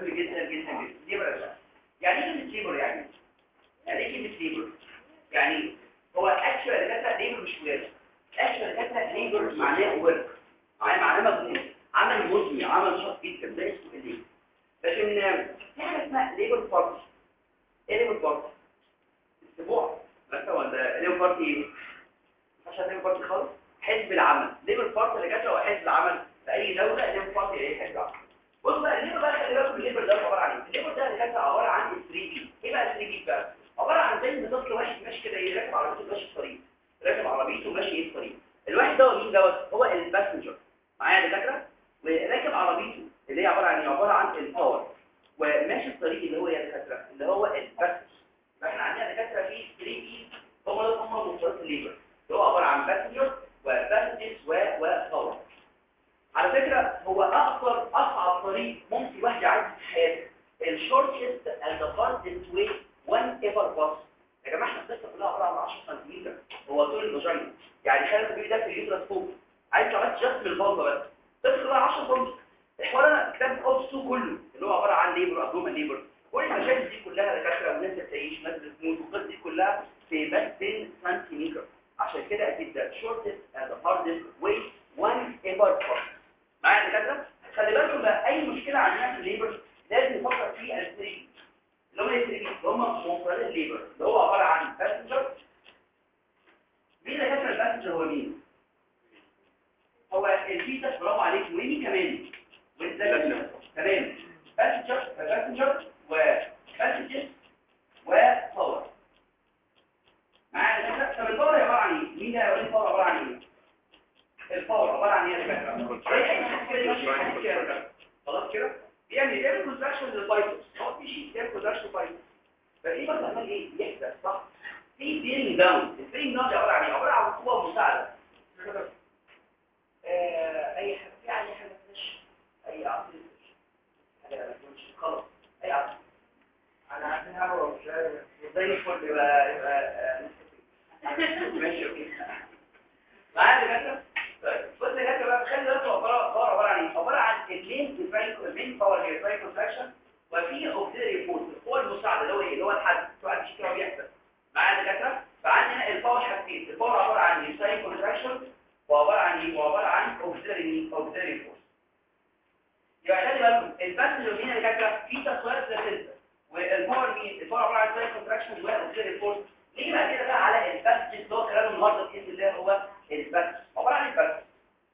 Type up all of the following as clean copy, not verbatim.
مهم جدا جدا جدا. ليه بقى؟ يعني ايه كلمه ليبر؟ يعني ايه كلمه ليبر؟ يعني هو اكشوال داتا ليبر مش ولاد. اكشوال داتا ليبر معناه ورك، معناه مجهود، عمل مزمي، عمل شاق جدا، ده اسمه الليبر. لكن في حاجه اسمها ليبر بارتي. ايه ليبر بارتي؟ اسبوع مثلا ولا ليبر بارتي مش ليبر بارتي خالص. حزب العمل. ليبر بارتي اللي جت هو حزب العمل في اي دوله. ليبر بارتي ايه؟ حزب العمل. بص بقى الليبر بقى، خلي بالكم الليبر ده عباره عن ايه؟ الليبر ده اللي كان عباره عن 3 بي. ايه بقى 3 بي بقى؟ عباره عن زي طفل واحد ماشي كده، راكب عربيته ماشي في الطريق، راكب عربيته ماشي في الطريق. الواحد ده مين دوت؟ هو الباسنجر معايا دكاتره، وراكب عربيته اللي هي عباره عن الباور، وماشي في الطريق اللي هو يا دكاتره اللي هو الباسنجر. فاحنا عندنا دكاتره في 3 بي، هم مفردات الليبر اللي هو عباره عن باسنجر وباسنجرز وباور. على فكرة هو أصعب طريق ممكن واحد يعدي في حياته. الشورتست and the fastest way one ever pass. يا جماعة احنا القصة كلها عبارة عن 10 سنتيمتر هو طول الفاجينا. يعني خلي بالك ده في اليوترس فوق. عايز تعمل جاست من الفالفا بس. تدخل بقى 10 سم. الحوار انا كتاب اوبسو كله اللي هو عبارة عن ليبر ابدومن ليبر. كل المشاكل دي كلها دكاترة والناس بتعيش وناس بتموت والقصة دي كلها في بس 10 سنتيمتر. عشان كده اكيد ده shortest and the hardest way one ever pass. معايا دكاتره؟ خلي بالكم بقى اي مشكله عندنا في الليبر لازم نفكر في الثري اللي هم اللي هم مفردات الليبر اللي هو عباره عن باسنجر. مين دكاتره الباسنجر؟ هو مين؟ هو الفيتس. برافو عليك. ومين كمان؟ والزلمه. تمام. باسنجر وباسنجر وباور. معايا دكاتره؟ طب الباور عباره عن ايه؟ مين ده هيقول لي الباور عباره عن ايه؟ الباور عباره عن ايه يا دكاتره؟ خلاص كده بيعمل كونتراكشن للفايتوس. هو في شيء بيعمل كونتراكشن للفايتوس. فايه بقى عمال ايه يحدث؟ صح. في بيرنج داون. البيرنج داون عباره عن ايه؟ عباره عن قوه مساعده. اي حاجه يعني حاجه مش اي عصير حاجه مش خلاص اي عصير انا عارفينها هو مش زي الفل. يبقى ماشي اوكي معايا دكاتره. بص يا جماعه بقى خلي بالك عباره عن ايه؟ عباره عن المين باور هي فايل كونتراكشن، وفي اوكسيلري فورس القوه المساعده اللي هو ايه؟ اللي هو الحد سواء مش كده بيحصل معايا دكاتره. فعندي هنا الباور حاجتين. الباور عباره عن فايل كونتراكشن وعباره عن ايه؟ وعباره عن اوكسيلري فورس. يبقى خلي بالكم الباسنجر مين يا دكاتره؟ في تصوير بلاسنتا. والباور مين؟ الباور عباره عن فايل كونتراكشن واوكسيلري فورس. نيجي بقى كده بقى على الباسنجر اللي هو كلام النهارده باذن الله هو الباسنجر. عباره عن الباسنجر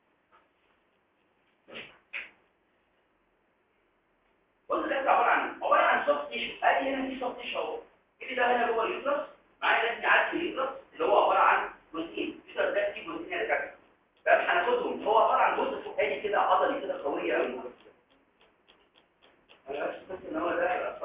بص ده عباره عن ايه؟ عباره عن سوفت تيشو. ادي هنا في سوفت تيشو اهو. اللي ده هنا جوه اليوترس معايا لازم يعدي اليوترس اللي هو عباره عن بروتين. اليوترس ده فيه بروتين يا دكاتره. فاهم؟ هناخدهم. هو عباره عن جزء فوقاني كده عضلي كده قويه قوي. انا بس ان هو ده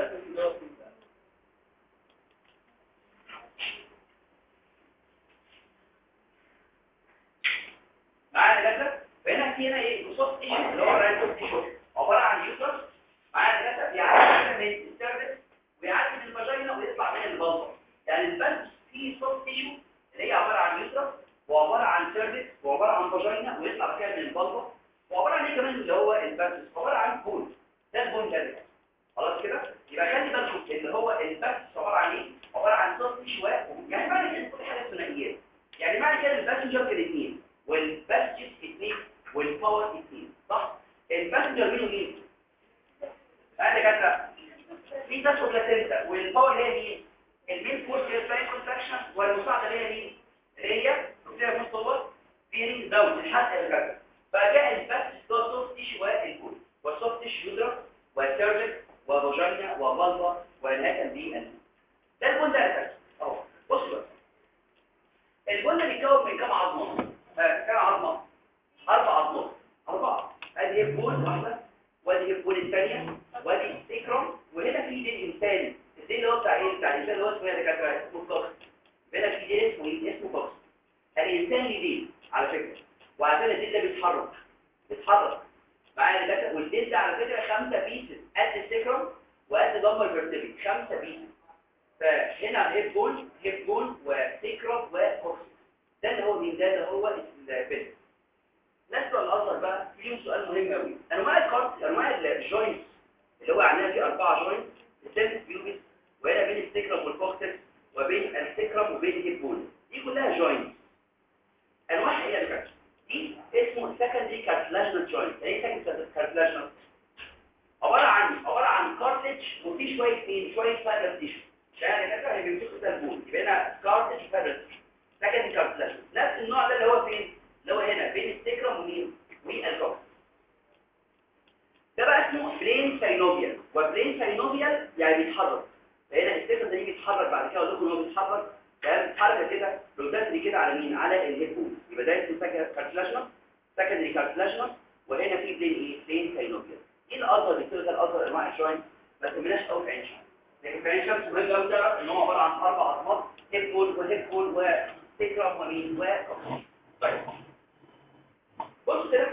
معايا دكاتره. فهنا في هنا ايه؟ سوفت تيشو اللي هو السوفت تيشو عباره عن يوترس معايا دكاتره. بيعدي من السيرفكس ويعدي من الفاجينا ويطلع من البلطه. يعني البلط فيه سوفت تيشو اللي هي عباره عن يوترس وعباره عن سيرفكس وعباره عن فاجينا ويطلع كده من البلطه. وعباره عن ايه كمان اللي هو البلط؟ عباره عن بون. ده البون ده خلاص كده. يبقى خلي بالكم اللي هو البلط عباره عن ايه؟ عباره عن سوفت تيشو. يعني معنى كده كل حاجه ثنائيات. يعني معنى كده الباسنجر كده اثنين والباسنجر اثنين والباور اثنين. صح؟ الباسنجر مين ومين؟ انا كده في تاسو بلاسنتا. والباور اللي هي مين؟ المين فورس هي الفاين كونتراكشن، والمساعده اللي هي مين؟ اللي هي بتبقى مستوى بيرنج داون لحد الكذا. فجاء الباسنجر ده سوفت تيشو والبول والسوفت تيشو يودرا والسيرفكس وفاجينا وفالفا ونهايه بالقلب. ده البول ده اساسي اهو. بصوا بقى البول ده بيتكون من كام عظمه؟ كام عظمه؟ 4 عظمات. 4. ادي البول واحده، وادي البول الثانيه، وادي السيكروم، وهنا في دين انساني. الدين اللي هو بتاع ايه؟ بتاع الانسان اللي هو اسمه يا دكاتره اسمه كوكس. هنا في دين اسمه كوكس. الانسان ليه دين على فكره، وعشان الدين ده بيتحرك معايا دكاتره. والدين ده على فكره 5 بيسز قد السيكروم وقد ضم الفرتبري. 5 بيسز. فهنا هيب بون وسيكروم وكوكس. ده اللي هو مين؟ ده اللي هو البيت. ناس بقى الازهر بقى فيهم سؤال مهم قوي. انواع الكارت، انواع الجوينتس اللي هو عندنا فيه 4 جوينت، السيرفس بيوبس، وهنا بين السكرم والكوكسكس، وبين السكرم وبين الهيب بون. دي كلها جوينت. انواع ايه يا دكاتره؟ دي اسمه سكندري كارتلاجنال جوينت. ايه سكندري كارتلاجنال؟ عباره عن كارتلج وفي شويه فايبر تيشو. عشان الدكاتره اللي بيمسكوا ده البون يبقى هنا كارتلج وفايبر تيشو. سكندري كارتلاجنال نفس النوع ده اللي هو فين؟ اللي هو هنا بين السكرم والكوكسكس. ده بقى اسمه برين ساينوفيال، وبرين ساينوفيال يعني بيتحرك. فهنا السكرم ده يجي يتحرك بعد كده، اقول لكم ان هو بيتحرك، تمام؟ بيتحرك كده روتاتري كده على مين؟ على الهيبون. يبقى ده اسمه سكندري كارتلاجنال، وهنا في برين ايه؟ برين ساينوفيال. ايه الازهر اللي كده؟ الازهر انواع الجوينت ما تهمناش قوي في عين شمس، لكن في عين شمس مهم قوي تعرف ان هو عباره عن 4 عظمات، هيب بون وهيب بون وسكرم ومين وكوكسكس. طيب بص كده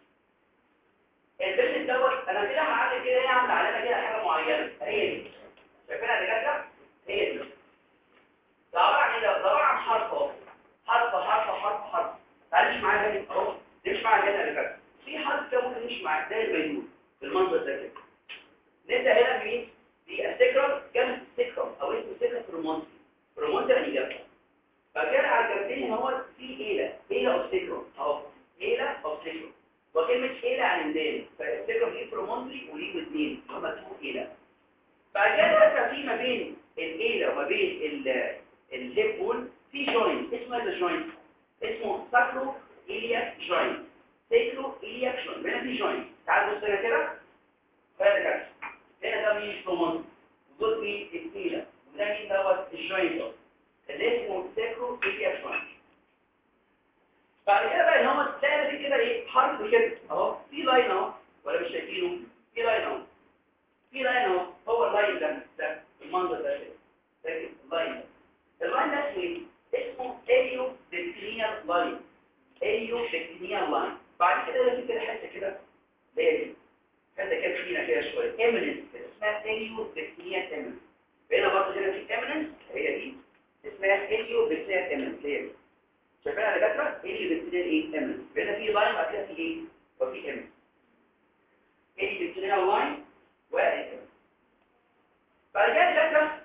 البيت دوت، انا كده هعمل كده ايه؟ هعمل علامه كده حاجه معينه، هي دي شايفينها يا دكاتره؟ هي دي ده عباره عن ايه؟ ده عباره عن حرف اهو، حرف. تعالى مش معايا هنا اهو، دي مش معايا هنا يا دكاتره، في حرف كده ممكن يمشي معاك زي البينون بالمنظر ده كده. نبدا هنا بمين؟ بالسكرم، جنب السكرم او اسمه سكرم برومونتي يعني جنبه. فكده على الجنبين هنا هو في ايله او سكرم اهو، ايله او سكرم، وكلمه ايله عن الدال، فالسكرم ليه برومونتري وليه واثنين هما اسمه ايله. بعد كده بقى في ما بين الايله وما بين الهيب بون في جوينت، اسمه ايه الجوينت؟ اسمه ساكرو إلياك جوينت. هنا في جوينت. تعال بص هنا كده، هنا ده مين؟ برومونتري، ودول مين؟ الايله، وده مين دوت؟ الجوينت اللي اسمه ساكرو إلياك جوينت. بعد كده بقى ان هم تلاقي في كده ايه؟ حرف كده اهو، في لاين اهو، ولا مش شايفينه؟ في لاين اهو، هو اللاين ده المنظر ده كده، ده اللاين ده اسمه ايه؟ اسمه اليو ديكتينيال لاين. بعد كده في كده حته كده اللي هي دي، حته كده فينا كده شويه ايميننس كده، اسمها اليو ديكتينيال ايميننس. هنا برضه هنا في ايميننس، هي دي اسمها اليو ديكتينيال ايميننس، هي دي شايفينها يا دكاتره؟ اليو ديكتينيال ايه؟ ايميننس. هنا في لاين بعد كده في ايه؟ وفي ايميننس، اليو ديكتينيال لاين وايميننس. بعد كده دكاتره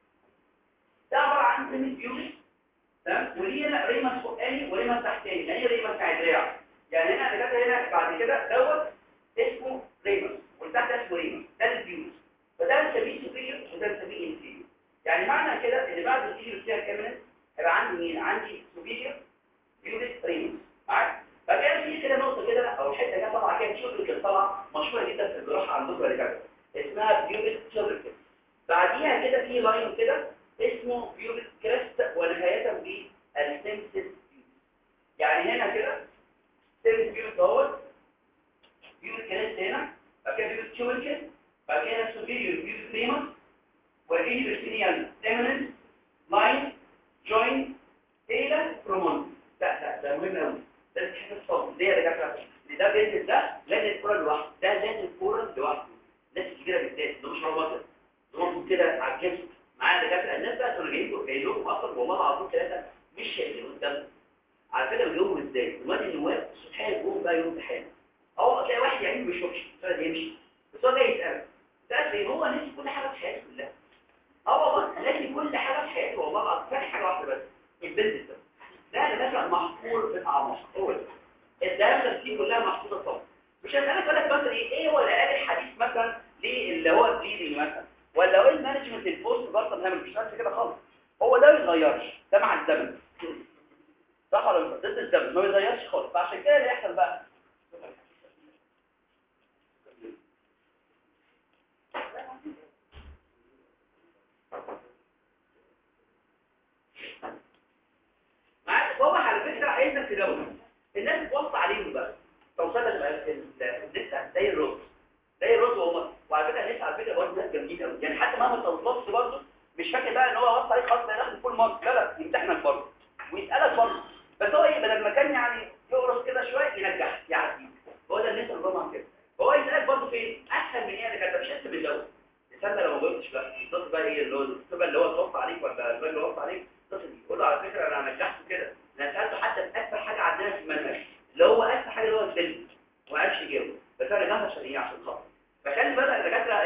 ده عباره عن بريمس بيوبس، تمام؟ وليه هنا ريمس فوقاني وريمس تحتاني. يعني ايه ريمس بتاع دراع؟ يعني هنا دكاتره هنا بعد كده دوت اسمه ريمس، والتحت اسمه ريمس، ده البيوبس. فده بنسميه سوبيريور وده بنسميه انفيريور. يعني معنى كده ان بعد الانفيريور بتاع الكامينس هيبقى عندي مين؟ عندي سوبيريور بيوبس ريمس. معاك؟ فكان في كده نقطه كده او حته كده طالعه كده تشوفر طالعه مشهوره جدا في الجراحه عندكم يا دكاتره، اسمها بيوبس تشوفر. بعديها كده في لاين كده اسمه بيوبس كريست، ونهايته بالسيمسيس. يعني هنا كده سيمسيس بيوبس دوت، بيوبس كريست هنا، بعد كده بيوبس تشوفر، بعد كده سوبيريور بيوبس ريمس، والإيبرسينيال ايميننس لاين جوين ايلا برومون. ده مهم قوي، ده تحس الصوت ليه يا دكاتره؟ ده بيزنس، ده لازم الكوره لوحده، ده لازم الكوره لوحده. الناس الكبيره بالذات اللي مش رواتب دول كده على الجسم معايا دكاتره. الناس بقى كانوا جايين لهم اصلا والله العظيم ثلاثه مش شايفين قدامهم. على فكره بيجيبهم ازاي؟ الواد النواب سبحان الله بقى يوم امتحان، تلاقي واحد يعني ما بيشوفش فاضي يمشي، بس هو جاي يسال ده هو ناسي كل حاجه في حياته كلها. والله ناسي كل حاجه في حياته والله العظيم، فاهم حاجه واحده بس، البيزنس ده مثلا محفور في الاعماق. هو الدراسه دي كلها محفوظه طبعا. مش هسالك اقول لك مثلا ايه هو العلاج الحديث مثلا اللي هو البليدنج مثلا، ولا هو المانجمنت البوست بارتم هامل، مش نفس كده خالص. هو ده ما بيتغيرش، ده مع الزمن صح ولا ضد الزمن؟ ما بيتغيرش خالص. فعشان كده اللي يحصل بقى معاك بابا على فكره عايزك تدور الناس توصى عليهم بقى توصلها تبقى الناس زي الرز والله. وعلى فكره الناس على فكره برضه ناس جامدين قوي، يعني حتى مهما توصلت برضه مش فاكر بقى ان هو وصى عليك خلاص لا ياخد كل مره، لا يمتحنك برضه ويسالك برضه، بس هو بدل ما كان يعني يقرص كده شويه ينجح يعدي. هو ده الناس اللي طبعا كده. هو يسالك برضه فين اسهل من ايه اللي كانت مش اسهل من الاول. استنى لو ما جاوبتش بقى الضغط بقى ايه اللي هو توصى عليك ولا الراجل اللي وصى عليك قول له على فكره انا نجحته كده، انا سالته حتى في اسهل حاجه عندنا في المنهج اللي هو اسهل حاجه اللي هو الفيلم وما عرفش يجاوب، بس انا جاهز عشان ايه؟ عشان خاطر. فخلي بالك الدكاتره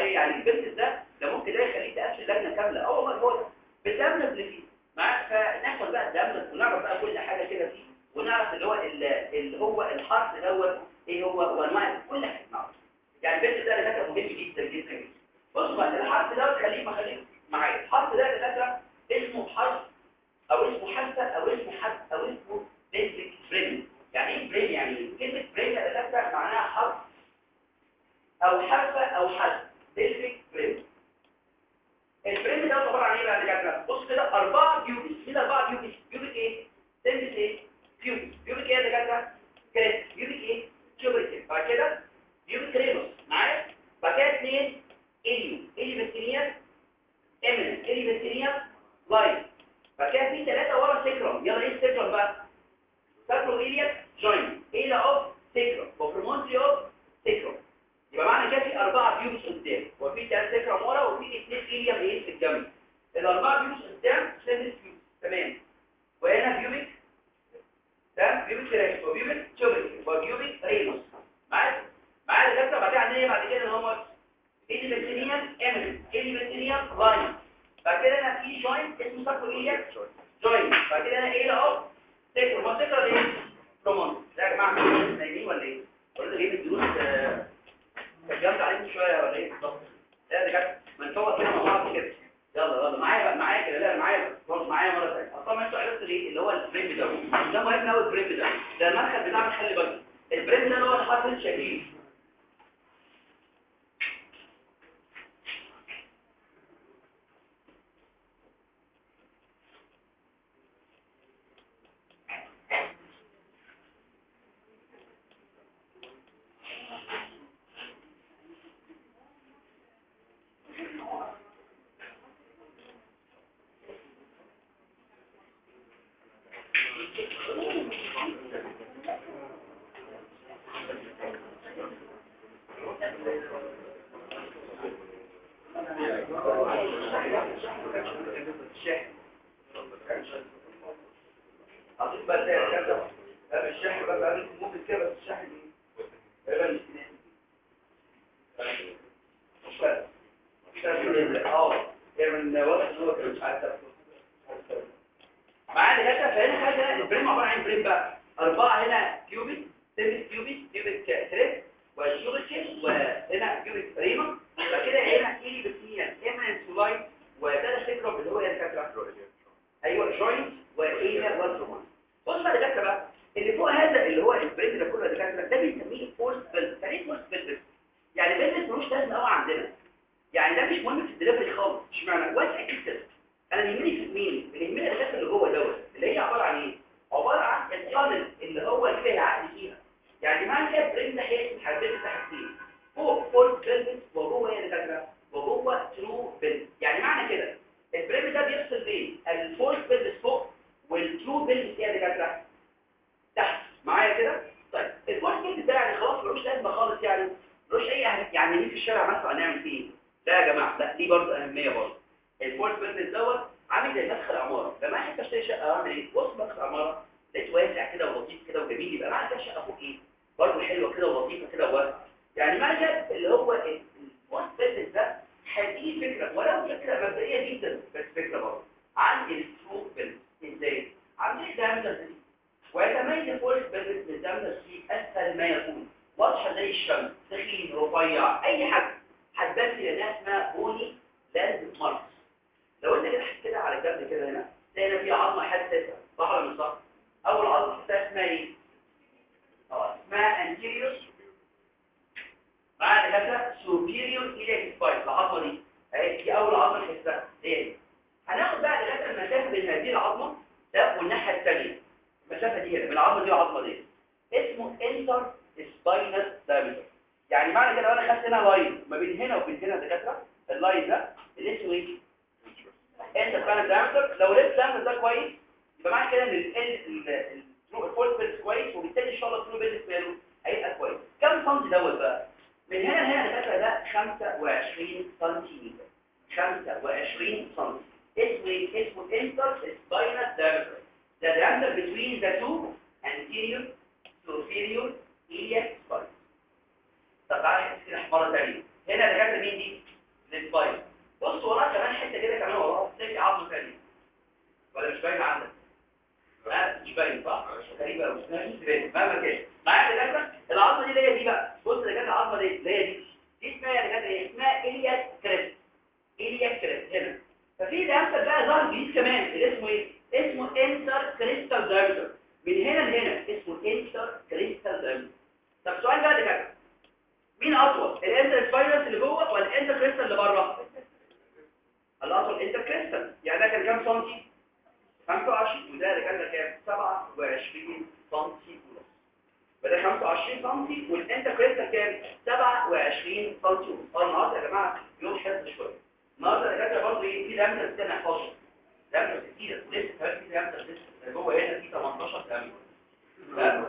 ايه يعني البنت ده ممكن ده يخليك تقفل لجنه كامله. والله هو ده بالدم اللي فيه معاك. فناخد بقى الدم ونعرف بقى كل حاجه كده فيه، ونعرف اللي هو الحرف دوت ايه هو وانواع كل حاجه نعرف. يعني البنت ده اللي مهم جدا جدا جدا. بص بقى الحرف ده خليك معايا. الحرف ده اللي اسمه حرف او اسمه حرفه او اسمه حرف او اسمه بيزك بريم. يعني ايه بريم؟ يعني كلمه بريم ده معناها حرف او حرفه او حرف بيزك بريم. البريم ده عباره عن ايه بقى يا جماعه؟ بص كده 4 بيوبس كده 4 بيوبس. بيوبك ايه؟ سيمبس ايه؟ بيوبك ايه يا جماعه؟ كده بيوبك ايه؟ كيوبيك. بعد كده بيوبك رينوس معايا. بعد كده 2 اليو بكتيريا امينس بكتيريا لايف. بعد كده في 3 ورا سيكرم. يلا ايه السيكرم بقى؟ ساكرويليا جوين ايه اوف سيكرم وبرومونتري اوف سيكرم. يبقى معنى كده في 4 بيوبس قدام وفي 3 سيكرم ورا وفي 2 اليم ايه في الجنب. ال4 بيوبس قدام سيرفيس بيوبس تمام. وهنا بيوبك ده بيوبك رينوس وبيوبك كيوبيك وبيوبك رينوس معايا الدكتور. بعد كده عندنا ايه بعد كده ان هم بكتيريا امينس بكتيريا لاين. بعد كده انا في جوينت اسمه ساكرويليا جوينت. بعد كده انا ايه اهو تكر ما تكر دي برومون. ده يا جماعه نايمين ولا ايه؟ قلت جايب الدروس اتكلمت عليكم شويه ولا ايه بالظبط؟ لا ده كده ما نفوت كده مع بعض كده. يلا معايا كده. لا معايا برضه معايا مره ثانيه. اصلا انتوا عرفتوا ليه اللي هو البريم ده مهم قوي. البريم ده المدخل بتاعنا. خلي بالك البريم ده اللي هو الحرف الشديد. اظن بقى كده ده الشحن بقى عندكم ممكن كده بس الشحن ايه غالبا من واضح ان هو كده مش عارف معانا كده. فهنا خدنا البريم عباره عن بريم بقى 4 هنا كيوبيك سيمبل كيوبيك ثريد وكيوبيك وهنا كيوبيك ريما. بعد كده هنا ايلي بكتيريا امينس لايت وده سيكروم اللي هو الكاترا ايوه جوينت وايليا والترومان. بص بقى الدكاتره بقى اللي فوق هذا اللي هو البريد ده كله الدكاتره ده بنسميه فورس بيلد. يعني ايه فورس بيلد؟ يعني بيلد ملوش لازمه قوي عندنا. يعني ده مش مهم في الدليفري خالص. اشمعنى واسع جدا. انا يهمني في مين اللي يهمني الدكاتره اللي جوه دوت اللي هي عباره عن ايه؟ عباره عن الطالب اللي هو اللي فيه عقل فيها. يعني معنى كده بريد ده هي حاجتين حاجتين فوق فورس بيلد وجوه هي الدكاتره وجوه ترو بيلد. يعني معنى كده البريم ده بيفصل بين الفورس بيلد فوق والترو بيلد هي الدكاتره تحت معايا كده. طيب الفورس بيلد ده يعني خلاص ملوش لازمه خالص. يعني ملوش اي اهميه. يعني مين في الشارع مثلا هنعمل فيه لا يا جماعه لا دي برضه اهميه برضه. الفورس بيلد دوت عامل زي مدخل عماره. لما احب اشتري شقه اعمل ايه؟ بص مدخل عماره لقيت واسع كده ولطيف كده وجميل يبقى معنى كده الشقه فوق ايه برضه حلوه كده ولطيفه كده وواسعه. يعني معنى كده اللي هو الفورس بيلد ده هدي فكره ولو فكره مبدئيه جدا بس فكره برضه عن الترو بيلد. ازاي؟ عامل ايه ده ويتميز الفورس بيلد بالدم في اسهل ما يكون واضحه زي الشمس تخين رفيع اي حاجه هتبان في ناس اسمها بوني لاند ماركس. لو انت كده حكيت كده على الجنب كده هنا تلاقي في عظمه حساسه صح ولا مش صح؟ اول عظمه حساسه اسمها ايه؟ اسمها انتيريور بعد كده سوبيريور الى سباين. العظمه دي اهي دي اول عظمه حساسه ايه. هناخد بقى لغايه المسافه بين هذه العظمه ده والناحيه الثانيه. المسافه دي هنا من العظمه دي والعظمه دي اسمه انتر سباينال دايمتر. يعني معنى كده لو انا خدت هنا لاين ما بين هنا وبين هنا دكاتره اللاين ده اللي اسمه ايه؟ انتر سباينال دايمتر. لو لقيت الدايمتر ده كويس يبقى معنى كده ان الفول بيلز كويس وبالتالي ان شاء الله الفول بيلز ماله هيبقى كويس. كم سم دوت بقى؟ من هنا لهنا دكاتره ده 25 سنتيمتر. 25 سم. اسمه انتر سباينال دايمتر. The diameter between the two anterior superior iliac spine. طب تعالى نحكي كده مرة ثانية. هنا دكاتره مين دي؟ السباين. بص وراها كمان حته كده كمان وراها تلاقي عظم ثاني ولا مش باين عندك؟ لا مش باين صح؟ غريبه قوي مش باين مهما كان. معايا يا دكاتره العظمه دي اللي هي دي بقى. بص يا دكاتره العظمه دي اللي هي دي اسمها يا دكاتره ايه؟ اسمها إلياك كريست. إلياك كريست هنا. ففي دامسل بقى ظهر جديد كمان اللي اسمه ايه؟ اسمه انتر كريستال دايمتر. من هنا لهنا اسمه انتر كريستال دايمتر. طب سؤال بقى يا دكاتره مين اطول؟ الانتر سباينس اللي جوه ولا الانتر كريستال اللي بره؟ الاطول انتر كريستال. يعني ده كان كام سنتي؟ 25 وده كان كام؟ 27 سنتي ونص. فده 25 سنتي والانتر كريستال كام؟ 27 سنتي ونص. النهارده يا جماعه يوم حلو شويه. النهارده يا جماعه برضه ايه في دامتر استنى احفظه. دامتر كتير ولسه كمان في دامتر لسه جوه هنا في 18 دامتر. لا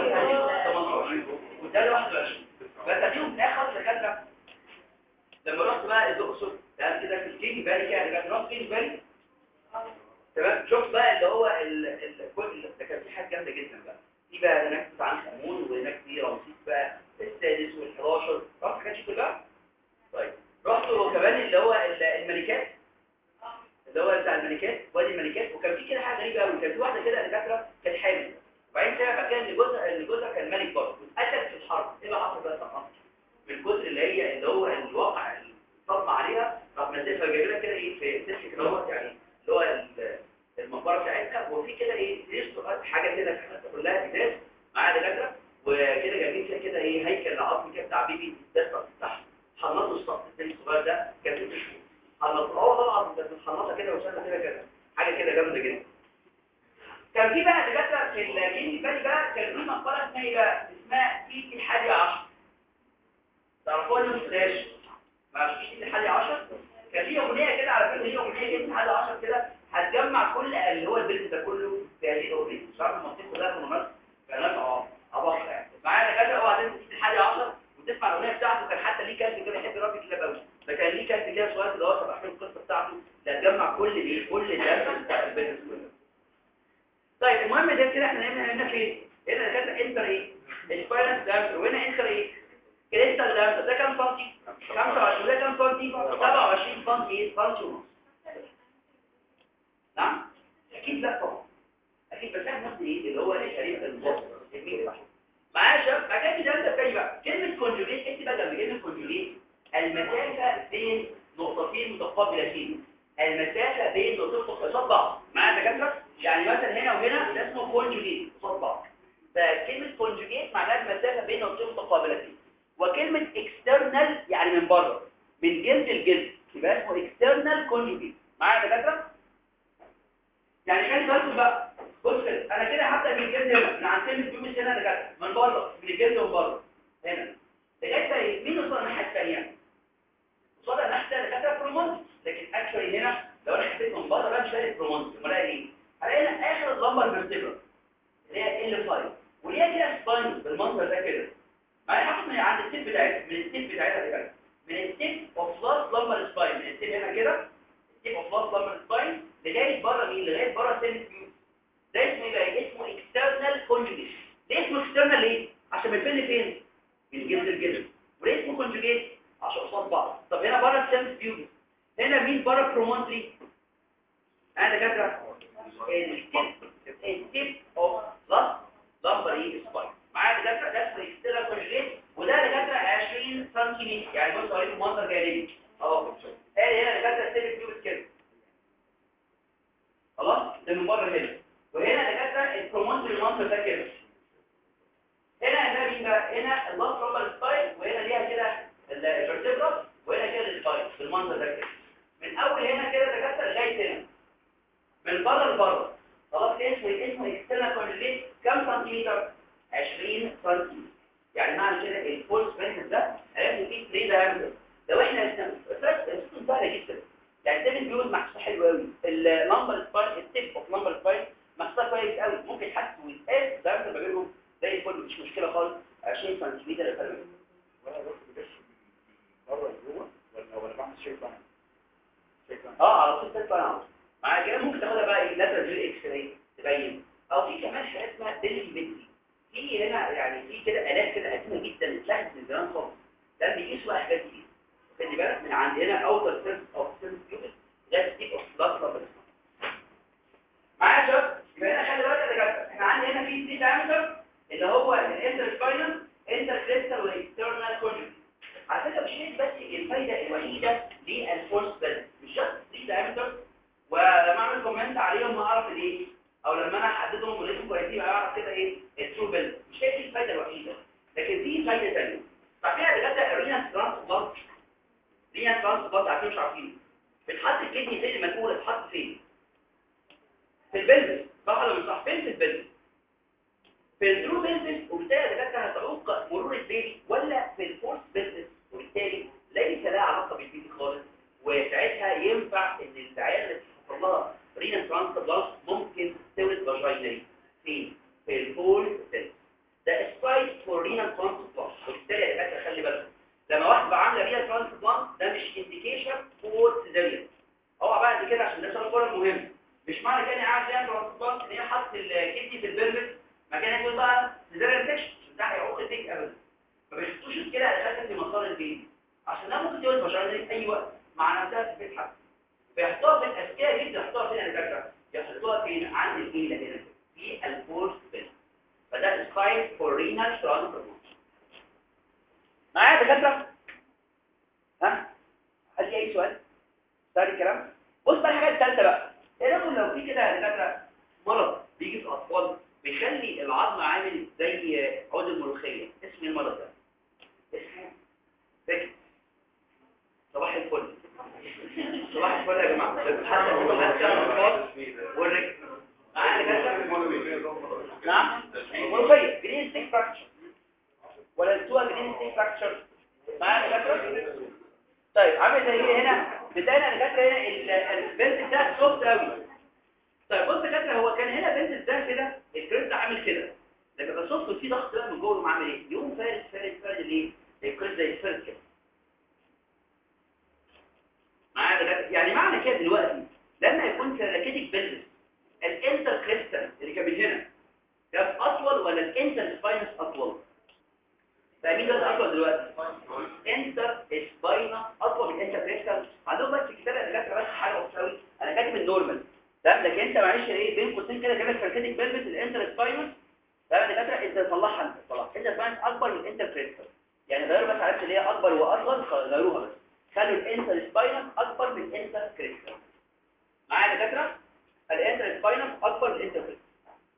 18 وده 21. فانت فيهم في الاخر دكاتره لما رحت بقى الاقصر يعني كده في الكيني بالي كده كان رحت كيني بالي تمام. شفت بقى اللي هو كل ده كان في حاجه جامده جدا بقى. في بقى هناك توت عنخ امون وهناك في رمسيس بقى السادس وال11. رحت حاجات كلها. طيب رحت كمان اللي هو الملكات اللي هو بتاع الملكات وادي الملكات. وكان في كده حاجه غريبه قوي. كان في واحده كده دكاتره كانت حامل وبعدين كده كان جوزها كان ملك برضه واتقتل في الحرب. ايه اللي حصل بقى سقط من كتر اللي هو الواقع الصدمه عليها. راح نزلها جايب لها كده ايه في سلك كده هو يعني اللي هو المقبره بتاعتها وفي كده ايه حاجه كده كلها ازاز مع دكاتره وكده جايبين فيها كده ايه هيكل عظمي كده بتاع بيبي ده تحت. حنطوا السقف الثاني الصغير ده كان 6 شهور. حنطوه طبعا كانت محنطه كده وشاله كده حاجه كده جامده جدا. كان في بقى دكاتره في الجيل الثاني بقى كان في مقبره اسمها ايه بقى؟ اسمها تيتي الحادي عشر. تعرفوها دي مش ما فيش تيتي الحادي عشر. كان ليه اغنيه كده على فكره هي اغنيه تيتي الحادي عشر كده هتجمع كل اللي هو البيت ده كله في هذه الاغنيه. مش عارف المنطقه كلها مناس كانت عباقه يعني. معايا دكاتره اوعى تنسى تيتي الحادي عشر وتسمع الاغنيه بتاعته. كان حتى ليه كاتب كده يحب يربي كلاب قوي. ده كان ليه كاتب كده صغير اللي هو شبه القصه بتاعته اللي هتجمع كل الدرس بتاع البيت كله. طيب المهم ده كده احنا هنا فين؟ هنا دكاتره انتر ايه؟ الفاينانس دامتر. وهنا انتر ايه؟ كريستال دامتر. ده كام سنتي؟ 25. ده كام سنتي؟ 27 سنتي. ايه سنتي ونص. نعم؟ اكيد لا طبعا. اكيد بس احنا نفس ايه اللي هو الشريف المضاد المين بقى. معايا يا شباب مكان ده تاني بقى. كلمه كونجوجيت اكتب بقى جنب كلمه كونجوجيت المسافه بين نقطتين متقابلتين. المسافه بين نقطتين قصاد بعض. معايا يا دكاتره؟ يعني مثلا هنا وهنا ده اسمه كونجوجيت قصاد بعض. فكلمه كونجوجيت معناها المسافه بين نقطتين متقابلتين. وكلمه اكسترنال يعني من بره من جلد لجلد يبقى اسمه اكسترنال كونجوجيت. معايا يا دكاتره؟ يعني خلي بالكم بقى. بص كده انا كده هبدا من الجلد هنا من عند كلمه بيومس هنا دكاتره من بره من الجلد ومن بره هنا لغايه مين وصل الناحيه الثانيه؟ وصل الناحيه الثانيه دكاتره برومونت. لكن اكشولي هنا لو انا حسيت من بره بقى مش هلاقي برومونت. امال الاقي ايه؟ هلاقي هنا اخر اللمبر فيرتيبرا اللي هي ال 5 وليها كده سباين بالمنظر ده كده. معايا حاطط من عند التيب بتاعتها من التيب بتاعتها دكاتره من التيب اوف لاست لمبر سباين من التيب هنا كده التيب اوف لاست لمبر سباين لغايه بره مين؟ لغايه بره سيل فيوز. ده اسمه ايه بقى؟ اسمه اكسترنال كونجوجيت. ليه اسمه اكسترنال ليه؟ عشان بيفل فين؟ من جلد لجلد. وليه اسمه كونجوجيت؟ عشان قصاد بعض. طب هنا بره السيل فيوز هنا مين بره برومونتري؟ انا دكاتره التيب اوف لاست لمبر ايه سباين. معايا دكاتره ده اسمه اكسترنال كونجوجيت. وده دكاتره 20 سم. يعني بصوا عليه المنظر جانبي اهو. ادي هنا دكاتره السيل فيوز كده خلاص ده من بره هنا. وهنا دكاتره البرومونتري المنظر ده كده. هنا مين بقى؟ هنا اللاست لمبر سباين وهنا ليها كده الفرتبرا وهنا كده السباين بالمنظر ده كده. من اول هنا كده دكاتره لغايه هنا من بره لبره. خلاص اسمه اكسترنال كونجوجيت. كام سنتيمتر؟ 20 سم. يعني معنى كده الفول سبيس ده هيبقى فيه 3 دايمتر. لو احنا السيستم سهله جدا. يعني التيب بيوز محسوب حلو قوي. اللمبر سباين التيب اوف لمبر سباين محسوب كويس قوي. ممكن حتى ويتقاس دايمتر ما بينهم زي الفل مفيش مشكله خالص. 20 سم الفرق بينهم. وانا بس بكشف من بره لجوه ولا بعمل شيك لاين؟ على طول تطلع على طول. مع كده ممكن تاخدها بقى ايه لاترال فيو اكس راي تبين. او في كمان حاجات اسمها ديليفيتي. في هنا يعني في كده الات كده قديمه جدا اتلغت من زمان خالص. ده بيقيسوا بقى حاجات دي. خلي بالك من عندنا اوتر سيرفيس اوف سيرفيس بيوبس ده ستيب اوف بلاد. معايا يا شباب؟ يبقى هنا خلي بالك يا دكاتره احنا عندنا هنا في 3 دايمتر اللي هو الانتر سباينال انتر كريستال والاكسترنال كونجكت. على فكره مش هي بس الفايده الوحيده للفورس بيلد، مش شرط 3 دايمتر ولما اعمل كومنت عليهم هعرف الايه او لما انا احددهم ولقيتهم كويسين اعرف كده ايه الترو بيلد. مش هي دي الفايده الوحيده لكن في فايده ثانيه. طب يا دكاتره الرينا ترانسبلانت، رينا ترانسبلانت عارفين مش عارفين بتحط الكدني فين المسؤول بتحط فين؟ في البلد صح ولا مش صح؟ فين في البلد؟ في الترو بيلد وبالتالي دكاتره هتعوق مرور البيبي ولا في الفورس بيلد وبالتالي ليس لها علاقه بالبيبي خالص. وساعتها ينفع ان العيال اللي حصل لها رينا ترانسبلانت ممكن تولد فاجينالي فين؟ في الفورس بيلد. ده سبايك فور رينا ترانسبلانت. وبالتالي دكاتره خلي بالكم لما واحده عامله رينا ترانسبلانت ده مش انديكيشن فور سيزاريان. اوعى بعد كده عشان ده سؤال مهم. مش معنى كده قاعد فيها ترانسبلانت ان هي حط الكدني في البلبس مكان يقول بقى سيزاريان سيكشن ده هيعوق البيك ابدا. ما بيحطوش كده اساسا في مسار البيبي عشان ده ممكن تولد فاجينالي في اي وقت مع نفسها في البيت حتى. فيحطوها في الاسكيه جدا يحطوها فين يا دكاتره؟ يحطوها فين عند الايله هنا في الفورس بيلد. فده سبايك فور رينال ترانسبلانت. معايا يا دكاتره؟ ها؟ هل في اي سؤال؟ سهل الكلام؟ بص بقى الحاجه الثالثه بقى. ايه رايكم لو في كده يا دكاتره مرض بيجي في الاطفال بيخلي العظم عامل زي عود الملوخيه، اسم المرض ده؟ اسمه فكر. صباح الفل. صباح الفل يا جماعه. بتتحدث الاطفال والرجل. معايا يا دكاتره؟ نعم؟ الملوخيه جرين ستيك فراكشر ولا التوا جرين ستيك فراكشر؟ معايا يا دكاتره؟ طيب عامل زي ايه هنا؟ بدايه دكاتره هنا البنت ده سوفت قوي. طيب بص يا دكاتره هو كان هنا بنت ده كده الكريست عامل كده لكن السوفت فيه ضغط بقى من جوه عامل ايه؟ يقوم فارد ليه؟ الكريست زي الفرد كده. معايا دكاتره؟ يعني معنى كده دلوقتي لما يكون سيركيتك بيلبس الانتر كريستال اللي كان من هنا كان اطول ولا الانتر سباينس اطول؟ فمين ده اطول دلوقتي؟ انتر سباينا اطول من انتر كريستال. عندهم بس الكتاب اللي كاتبه بس حاجه بتساوي انا كاتب النورمال تمام. لكن انت معلش ايه بين قوسين كده جايب سيركيتك بيلبس الانتر سباينس تمام. الدكاتره انت تصلحها انت تصلحها انتر سباينس اكبر من انتر كريستال يعني غيروا بس عرفت ليه اكبر واصغر غيروها بس خلوا الانتر سباينس اكبر من انتر كريستال. معايا يا دكاتره؟ الانتر سباينس اكبر من انتر كريستال.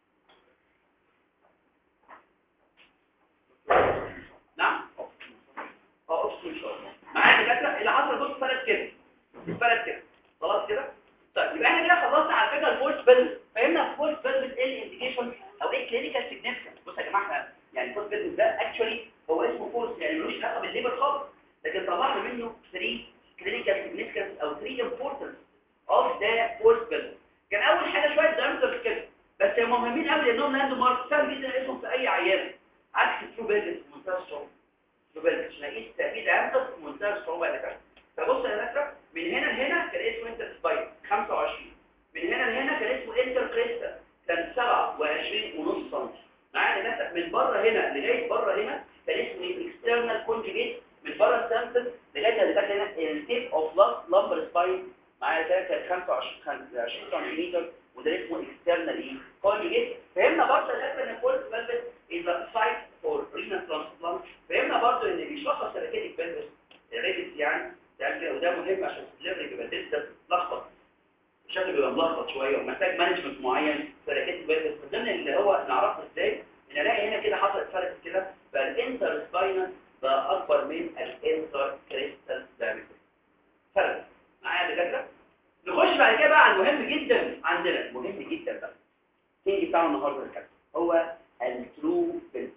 نعم ان شاء الله. معايا دكاتره اللي حصل بص فرد كده خلاص كده. طيب يبقى احنا كده خلصنا على فكره الفورس بيلد. فهمنا الفورس بيلد ايه الانديكيشن او ايه كلينيكال سيجنيفيكانس. بص يا جماعه احنا يعني الفورس بيلد ده اكشولي هو اسمه فورس يعني ملوش علاقه بالليبر خالص لكن طلعنا منه 3 كلينيكال سيجنيفيكانس او 3 امبورتنس اوف ذا فورس بيلد. كان اول حاجه شويه دايمترز كده بس هم مهمين قوي لانهم لاند مارك سهل جدا اسمهم في اي عيان عكس الترو بيلد منتهى الصعوبه. مش نقيس تأكيد عمده في منتهى الصعوبة اللي كانت. فبص يا دكاتره من هنا لهنا كان اسمه انتر سباين 25 من هنا لهنا كان اسمه انتر كريستا كان 27.5 سم. معايا يا دكاتره من بره هنا لغايه بره هنا كان اسمه اكسترنال كونجيجيت من بره السامبل لغايه يا دكاتره هنا التيب اوف لاست لامبر سباين. معايا كده كان 25 سم وده اسمه اكسترنال كونجيجيت. فهمنا برضه يا دكاتره ان الفورس بلبس از سايت فور رينال ترانسبلانت. فهمنا برضو ان بيشخص سيركيتك بيلبس الريبس يعني ده وده مهم عشان الليفر يبقى ده ملخبط الشكل بيبقى ملخبط شويه ومحتاج مانجمنت معين. سيركيتك بيلبس من ضمن اللي هو نعرفه ازاي ان الاقي هنا كده حصلت فرق كده بقى الانتر سباينال بقى اكبر من الانتر كريستال دايمتر فرق. معايا يا دكاتره؟ نخش بعد كده بقى على المهم جدا عندنا مهم جدا بقى التاني بتاعنا النهارده الكلام هو الترو بيلبس.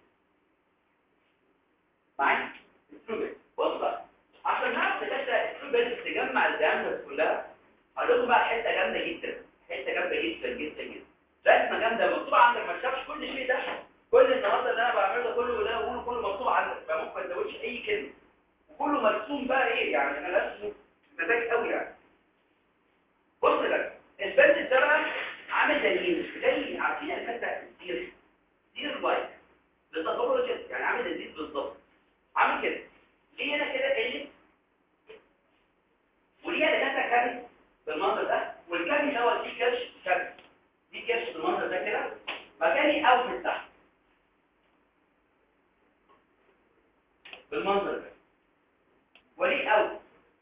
معايا الترو بيلبس. بص بقى عشان نعرف كده الترو بيلبس تجمع الدايمترز كلها هقول لكم بقى حته جامده جدا رسمه جامده مكتوبه عندك ما تشوفش كل شيء ده كل النهارده اللي انا بعمله ده كله وده بقوله كله مكتوب عندك فممكن ما تزودش اي كلمه وكله مرسوم بقى ايه يعني انا رسمه مزاج قوي يعني. بص لك البيلبس ده بقى عامل زي عارفين الحته دير لايك بالظبط يعني عامل زي بالظبط عامل كده ليه هنا كده قلت وليه اوت.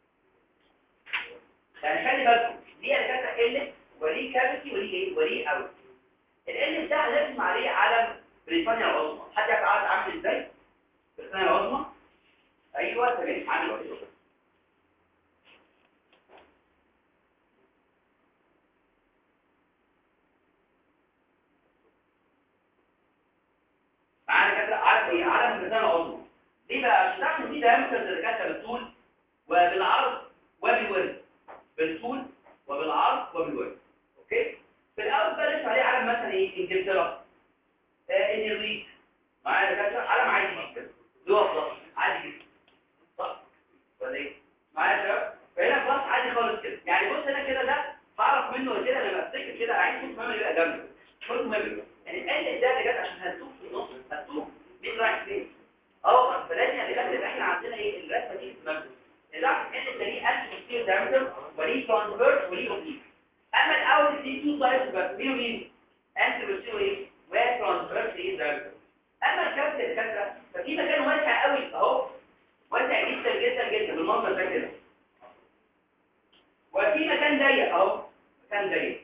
يعني خلي بالكم دي دكاتره ال وليه كافيتي وليه ايه وليه اوت. ال ده هنرسم عليه علم بريطانيا العظمى. حد يعرف عامل ازاي بريطانيا العظمى؟ ايوه تمام عامل كده. معانا كده عارف ايه علم بريطانيا العظمى. ليه بقى؟ عشان تعرف ان دي دايمتر الدكاتره بالطول وبالعرض وبالوزن. بالطول وبالعرض وبالوزن. اوكي. في الاول بقى نرسم عليه علم مثلا ايه انجلترا النرويج. معايا دكاتره علم عادي جدا اللي هو بلس عادي جدا صح ولا ايه؟ معايا يا شباب. فهنا بلس عادي خالص كده. يعني بص هنا كده ده هعرف منه كده لما افتكر كده عايز صوت مهم يبقى جنبه. صوت مهم يعني ال ده اللي جت عشان هتوه في النص هتوه مين رايح فين؟ فلازم يا دكاتره احنا عندنا ايه الرسمه دي في المبنى. اللاحظ ان ده ليه انتي دايمتر وليه ترانسفيرس وليه اوبليك. اما الاول دي تو تايبس بس مين ومين؟ انتي بتصير ايه؟ وترانسفيرس ايه دايمتر. اما الكابت الكاتره ففي مكان واسع قوي اهو واسع جدا جدا جدا بالمنظر ده كده. وفي مكان ضيق اهو مكان ضيق.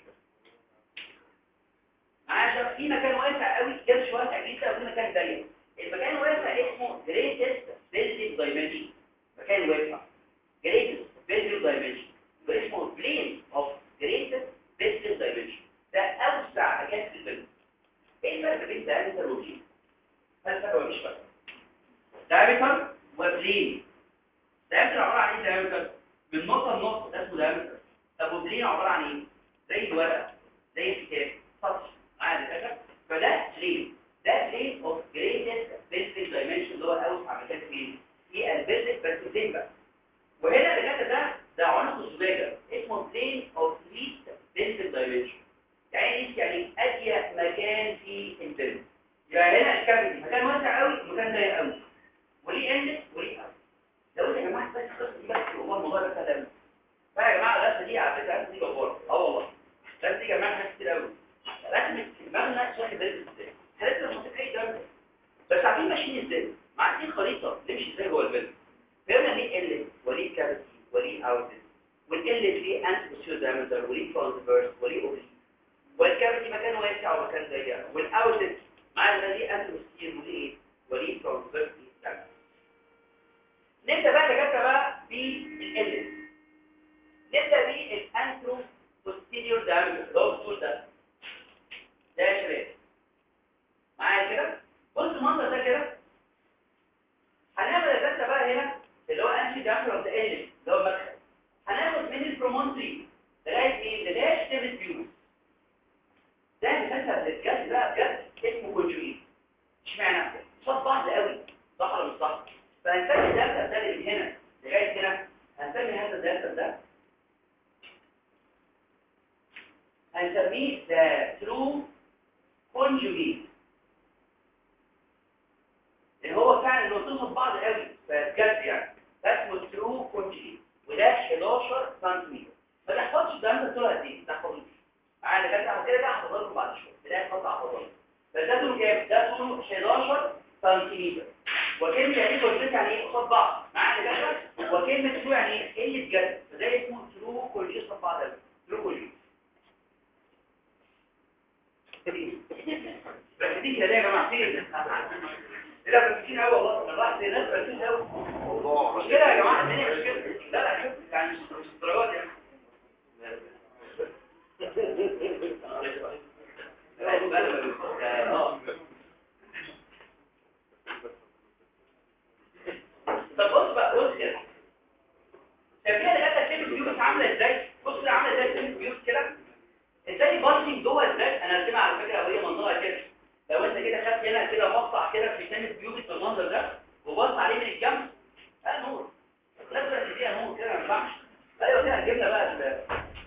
عشان في مكان واسع قوي كرش واسع جدا وفي مكان ضيق. المكان الواسع اسمه greatest basic dimension. مكان واسع greatest basic dimension واسمه plane of greatest basic dimension. ده اوسع مكان في البلد. ايه الفرق بين diameter وبلين؟ هل فرق ولا مش فرق؟ diameter وبلين. diameter عباره عن ايه diameter؟ من نقطه لنقطه ده اسمه diameter. طب وبلين عباره عن ايه؟ زي الورقه زي الكتاب سطح عادي كده. فده plane. ده plane of greatest basic dimension اللي هو اوسع مكان في البيزك بس فين بقى. وهنا اللي ده عنق الزجاجه اسمه plane of least basic dimension. يعني اضيق مكان في البيزك. يعني هنا الكافيتي مكان واسع قوي ومكان ضيق قوي وليه انلت وليه اوت. لو يا جماعه بس القصه دي بس والله الموضوع ده سهل. فيا جماعه الرسمه دي على فكره الرسمه دي جباره والله. الرسمه دي جمعت حاجات كتير قوي. رسمه المبنى شكل بارد ازاي؟ هنرسم الموسيقى ده بس عارفين ماشيين ازاي؟ عارفين خريطه نمشي ازاي جوه البلد. فهمنا ليه ال وليه كافيتي وليه اوت. والال ليه انت بوستيريور دايمتر وليه ترانسفيرس وليه اوبليك. والكافيتي مكان واسع ومكان ضيق. والاوت مع ليه انت بوستيريور وليه ترانسفيرس. نبدا بقى دكاتره بقى بالال. نبدا بالانترو بوستيريور دايمتر اللي هو الطول ده يا شباب. معايا كده بص المنظر ده كده. هنعمل الرسمه بقى هنا اللي هو انتي داخل اوف ذا ال اللي هو المدخل. هناخد من البرومونتري لغايه ايه؟ لغايه ستيبل فيو. ده مثلا بجد بقى بجد اسمه كونجويت. اشمعنى؟ صف بعض قوي صح ولا مش صح؟ فهنسمي الداتا ده اللي من هنا لغايه هنا هنسمي هذا الداتا ده هنسميه ذا ترو كونجويت. اللي هو فعلا انه توصل بعض قوي بجد يعني. ده اسمه ترو كونجويت وده 11 سم. ما تحفظش ده انت طولها قد ايه؟ ما تحفظوش. انا كده هحفظها لكم بعد شويه. بدايه خط هحفظها. بس ده طوله كام؟ ده طوله 11 سم. وكلمه يعني كونجويت يعني ايه؟ قصاد بعض. معايا كده؟ وكلمه ترو يعني ايه؟ قله جد. فده اسمه ترو كونجويت قصاد بعض قوي. ترو كونجويت. بس دي كده يا جماعه فين؟ لا بس كتير قوي والله. الواحد الناس كتير قوي. مش كده يا جماعه الدنيا مش كده. لا شوف يعني مش الدرجات يعني. طب بص كده. شايفين اللي كانت البيوت عامله ازاي؟ بص كده عامله ازاي البيوت كده. ازاي بارتنج جوه ازاي؟ انا هرسمها على فكره وهي منظرها كده. لو انت كده خدت هنا كده مقطع كده في سن البيوت بالمنظر ده وبص عليه من الجنب نور. لازم تديها نور كده ما ينفعش. ايوه كده جبنا بقى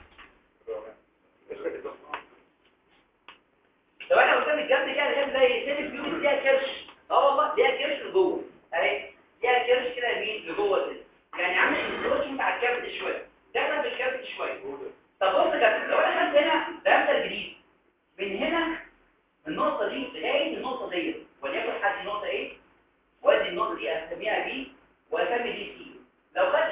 طب احنا قدام الجنب كده جنب زي سن البيوت فيها كرش. والله فيها كرش لجوه اهي. فيها كرش كده يمين لجوه كده. يعني عامل الكرش بتاع الكبد شويه. داخله في الكبد شويه. طب بص كده لو انا خدت هنا ده جديد من هنا النقطه دي لغايه النقطه دي وليكن حد النقطه ايه؟ وادي النقطه دي اسميها بي واسمي دي سي. لو خدت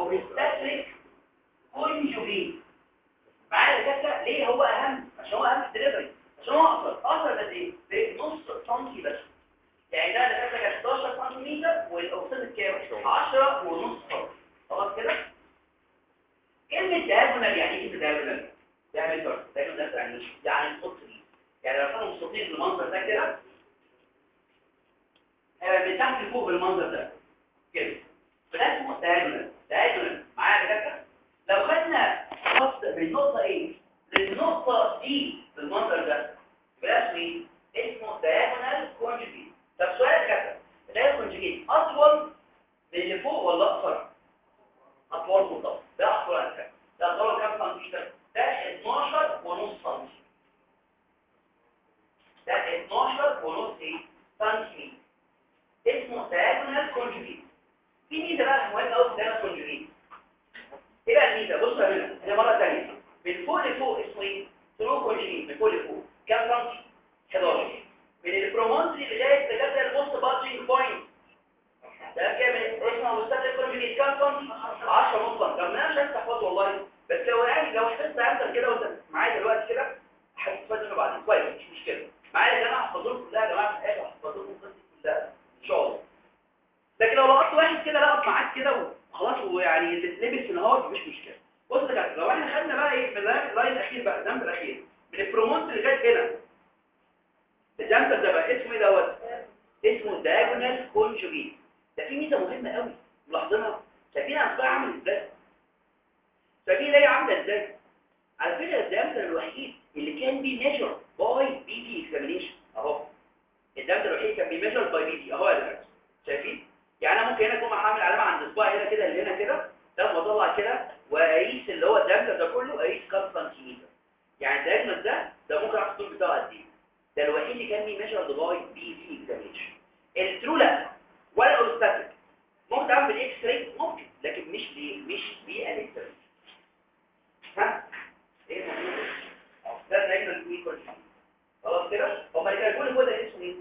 اوبستاتريك كونجوجيت. معايا الدكاتره ليه هو اهم؟ عشان هو اهم في الدليفري، عشان هو اقصر قد ايه؟ بنص سنتي بس. يعني ده الدكاتره كان 11 سنتيمتر والاوبستاتريك كام؟ 10 ونص سنتي. خلاص كده؟ كلمه دايجونال يعني ايه كلمه دايجونال؟ دايمتر دايجونال يعني يعني القطر دي. يعني لو كانوا مستطيل بالمنظر ده كده من تحت لفوق بالمنظر ده كده، فده اسمه دايجونال. دايجونال معايا كده. لو خدنا خط من النقطه A للنقطه D بالمنظر ده يبقى اسمه ايه؟ اسمه دايجونال كونجوجيت. طب سؤال كده، الدايجونال كونجوجيت اطول من اللي فوق ولا اقصر؟ اطول بالضبط. ده اطول كام؟ ده اطول كام سنتيمتر؟ ده 12 ونص سنتي. ده 12 ونص سنتيمتر. اسمه diagonal conjugate. في ميزه بقى مهمه قوي في diagonal conjugate. ايه بقى الميزه؟ بصوا هنا مره ثانيه من فوق لفوق اسمه ايه؟ true conjugate. من فوق لفوق كام سنتي؟ 11. من البرومونتري لغايه لغايه البوست بادجنج بوينت ده كام؟ اسمه مستقبل conjugate كام سنتي؟ 10 ونص سنتي. طب انا مش هستحفظ والله، بس لو يعني لو حفظت عندك كده وانت معايا دلوقتي كده هتستفاد بعدين كويس مش مشكله. معايا يا جماعه هحفظهم كلها يا جماعه في الاخر هحفظهم كلها ان شاء الله. لكن لو لقطت واحد كده لقط معاك كده وخلاص ويعني تتلبس في الهواء مش مشكله. بص كده لو احنا خدنا بقى ايه من اللاين الاخير بقى الجنب الاخير من البرومونت لغايه هنا الجنب ده بقى اسمه ايه دوت؟ اسمه diagonal conjugate. ده في ميزه مهمه قوي ملاحظينها. شايفين انا عامل ازاي؟ شايفين هي عامله ازاي؟ على فكره الدايمتر الوحيد اللي كان بي ميجر باي بي تي اكزامينيشن اهو. الدايمتر الوحيد كان بي ميجر باي بي تي اهو يا جماعه. شايفين؟ يعني انا ممكن هنا اكون هعمل علامه عند صباعي هنا كده اللي هنا كده لما اطلع كده واقيس اللي هو الدايمتر ده كله اقيس كام سنتيمتر. يعني الدايمتر ده ممكن اعرف الطول بتاعه قد ايه. ده الوحيد اللي كان بي ميجر باي بي تي اكزامينيشن. الترو لا ولا الاوستاتيك ممكن تعمل بالاكس راي ممكن، لكن مش بالالكتريك. ها ايه ده دايما ايكوال خلاص كده. هما اللي كانوا كل ده اسمه ايه؟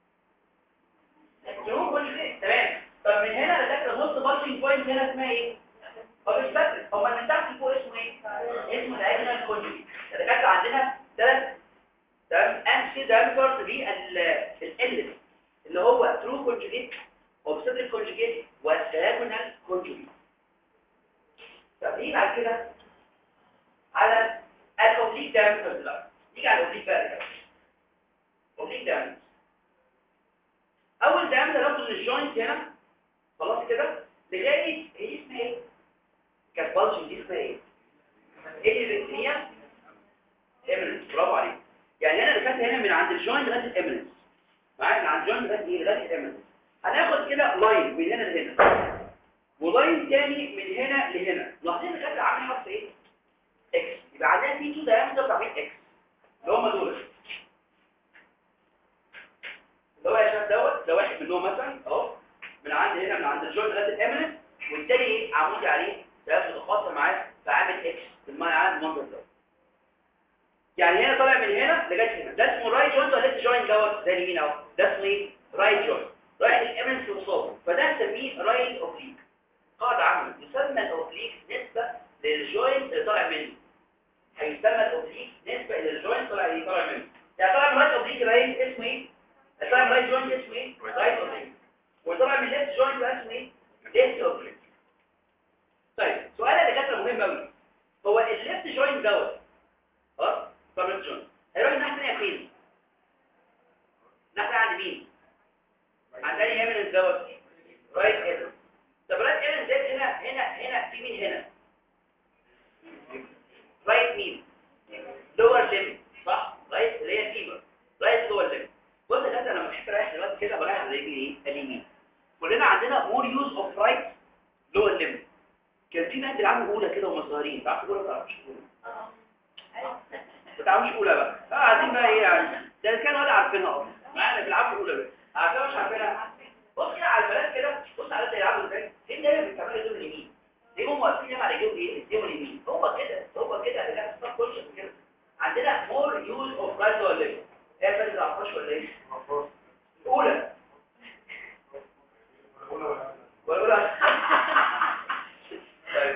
ترو كونجوجيت. تمام. طب من هنا لذاكر نص باركينج بوينت هنا اسمها ايه؟ هو مش فاكر. هما من تحت فوق اسمه ايه؟ اسمه دايجونال كونجوجيت. الدكاتره عندنا ثلاث تمام امثله دايمتر للالف اللي هو ترو كونجوجيت اوبستاتريك كونجوجيت ودايجونال كونجوجيت. طب نيجي بعد كده على الاوبليك دايمتر دلوقتي. نيجي على الاوبليك بقى كده. اوبليك دايمتر اول دايمتر ناخد الجوينت هنا خلاص كده لغايه هي اسمها ايه؟ كانت بالجنج دي اسمها ايه؟ الريتنيا ايمنس. برافو عليك. يعني انا دخلت هنا من عند الجوينت لغايه الامينس. معاك من عند الجوينت لغايه ايه؟ لغايه الامينس. هناخد كده لاين من هنا لهنا ولاين تاني من هنا لهنا. لاحظين الخط عامل حرف ايه؟ اكس. يبقى عندنا في 2 دايمتر بتاعين اكس اللي هم دول. اللي هو يا شباب دوت ده واحد منهم مثلا اهو من عند هنا من عند الجوينت لغايه الامينس، والتاني ايه؟ عمودي عليه ده متخاطر معاه فعامل اكس بالمعنى المنظر ده. يعني هنا طالع من هنا لغايه هنا ده اسمه رايت جوينت ولا ليفت جوينت دوت؟ ده اليمين اهو ده اسمه ايه؟ رايت جوينت. رايح الامينس وصوب فده نسميه رايت اوبليك. قاعده عامه يسمى الاوبليك نسبه للجوينت اللي طالع منه. هيسمى الاوبليك نسبه للجوينت اللي طالع منه. يعني طالع من رايت اوبليك يبقى اسمه ايه؟ طالع من رايت جوينت اسمه ايه؟ رايت اوبليك. وطالع من ليفت جوينت يبقى اسمه ايه؟ ليفت اوبليك. طيب سؤال اللي كان مهم قوي هو الليفت جوينت دوت اه طب ليفت جوينت هيروح الناحيه الثانيه فين؟ ناحيه عند مين؟ عند ثاني ايمنس دوت رايت ايمنس. طب رايت ايمنس ده هنا في مين هنا؟ رايت مين؟ لور ليمب صح؟ رايت اللي هي فيمر رايت لور ليمب. بص يا جدع انا لما بحب رايح دلوقتي كده برايح على رجلي ايه؟ اليمين. كلنا عندنا مور يوز اوف رايت لور ليمب. كان في ناس بيلعبوا اولى كده وهم صغيرين تعرفوا اولى ولا مش اولى؟ ما تعرفوش اولى بقى. قاعدين بقى ايه يعني ده كانوا ولا عارفينها اصلا. معانا بيلعبوا اولى بقى عارفينها مش عارفينها. بص كده على البنات كده بص على ده يلعبوا ازاي. ايه دايما بيتعملوا دول اليمين ليه هم واقفين على رجلهم ايه؟ رجلهم اليمين. هو كده اللي كان ستوب كوتش كده. عندنا مور يوز اوف رايت ولا ايه؟ هي فاكره تعرفوش ولا ايه؟ اولى ولا